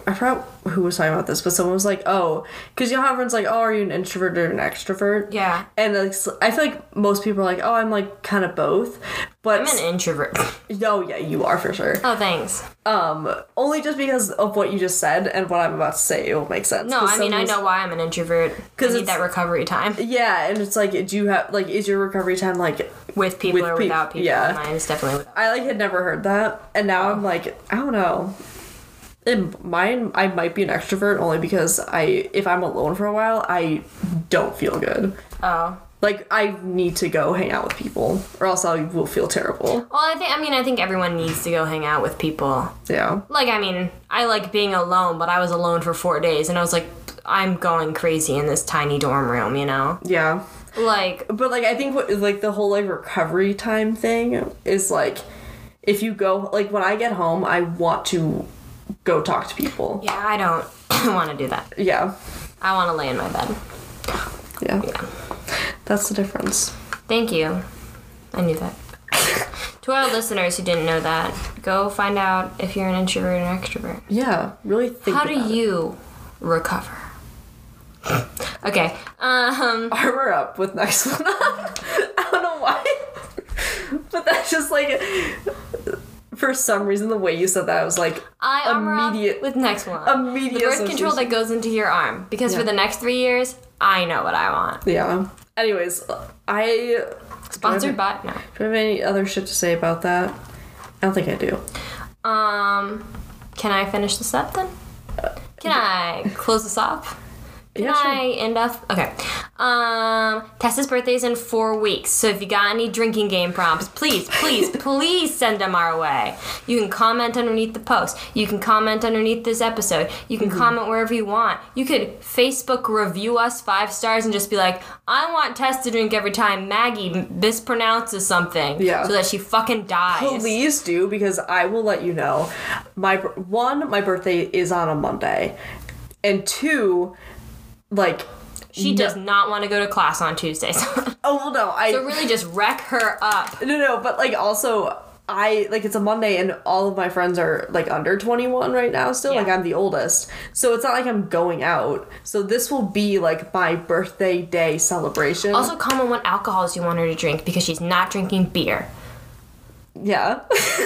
I forgot who was talking about this, but someone was like, oh, because you know how everyone's like, oh, are you an introvert or an extrovert? Yeah. And like, I feel like most people are like, oh, I'm like kind of both. But I'm an introvert. Oh, yeah, you are for sure. Oh, thanks. Only just because of what you just said and what I'm about to say, it will make sense. No, I mean, I know why I'm an introvert. I need that recovery time. Yeah, and it's like, do you have, like, is your recovery time, like... With people or without people? Yeah. Mine is definitely without. I, like, had never heard that, and now I'm like, I don't know. In mine, I might be an extrovert only because if I'm alone for a while, I don't feel good. Oh. Like, I need to go hang out with people, or else I will feel terrible. Well, I think everyone needs to go hang out with people. Yeah. Like, I mean, I like being alone, but I was alone for 4 days, and I was like, I'm going crazy in this tiny dorm room, you know? Yeah. Like... But, like, I think, like, the whole, like, recovery time thing is, like, if you go... Like, when I get home, I want to go talk to people. Yeah, I don't want to do that. Yeah. I want to lay in my bed. Yeah. Yeah. That's the difference. Thank you. I knew that. To our listeners who didn't know that, go find out if you're an introvert or an extrovert. Yeah, really think about it. How do you recover? Okay. Armor up with next one. I don't know why. But that's just like... For some reason, the way you said that, I was like, I armor up with next one. Immediate the birth control that goes into your arm. Because for the next 3 years, I know what I want. Yeah. Anyways, Sponsored by... No. Do you have any other shit to say about that? I don't think I do. Can I finish this up then? Can I close this off? Can I end up? Okay. Tessa's birthday is in 4 weeks, so if you got any drinking game prompts, please, please, please send them our way. You can comment underneath the post. You can comment underneath this episode. You can comment wherever you want. You could Facebook review us 5 stars and just be like, I want Tess to drink every time Maggie mispronounces something. Yeah. So that she fucking dies. Please do, because I will let you know. My birthday is on a Monday. And 2... Like, she does not want to go to class on Tuesdays. Oh, well, no, So really just wreck her up. No, but, like, also, it's a Monday and all of my friends are, like, under 21 right now still. Yeah. Like, I'm the oldest. So it's not like I'm going out. So this will be, like, my birthday day celebration. Also, comment what alcohols you want her to drink, because she's not drinking beer. Yeah.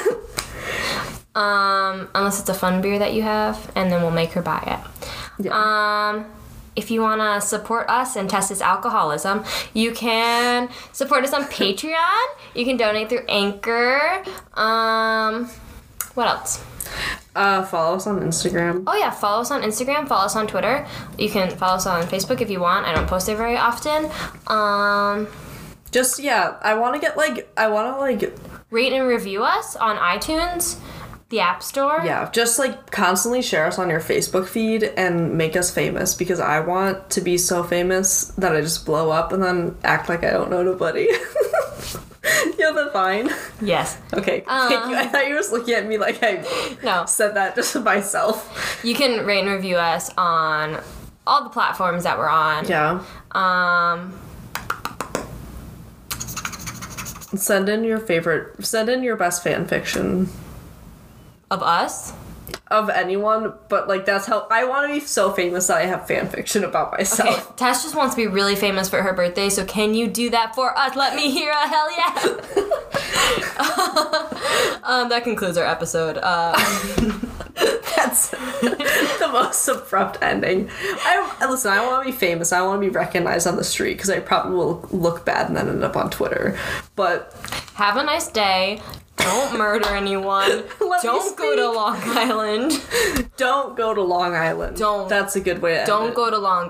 Unless it's a fun beer that you have, and then we'll make her buy it. Yeah. If you want to support us and Tessa's alcoholism, you can support us on Patreon. You can donate through Anchor. What else? Follow us on Instagram. Oh, yeah. Follow us on Instagram. Follow us on Twitter. You can follow us on Facebook if you want. I don't post there very often. Just, yeah. I want to rate and review us on iTunes. The App Store? Yeah, just, like, constantly share us on your Facebook feed and make us famous, because I want to be so famous that I just blow up and then act like I don't know nobody. Yeah, that's fine. Yes. Okay, thank you. I thought you were just looking at me like I said that just to myself. You can rate and review us on all the platforms that we're on. Yeah. Send in your best fan fiction. Of us? Of anyone, but, like, that's how... I want to be so famous that I have fan fiction about myself. Okay, Tess just wants to be really famous for her birthday, so can you do that for us? Let me hear a hell yeah! That concludes our episode. That's the most abrupt ending. Listen, I want to be famous. I want to be recognized on the street, because I probably will look bad and then end up on Twitter. But... Have a nice day. Don't murder anyone. Don't go to Long Island. Don't go to Long Island. Don't. That's a good way to end Don't it. go to Long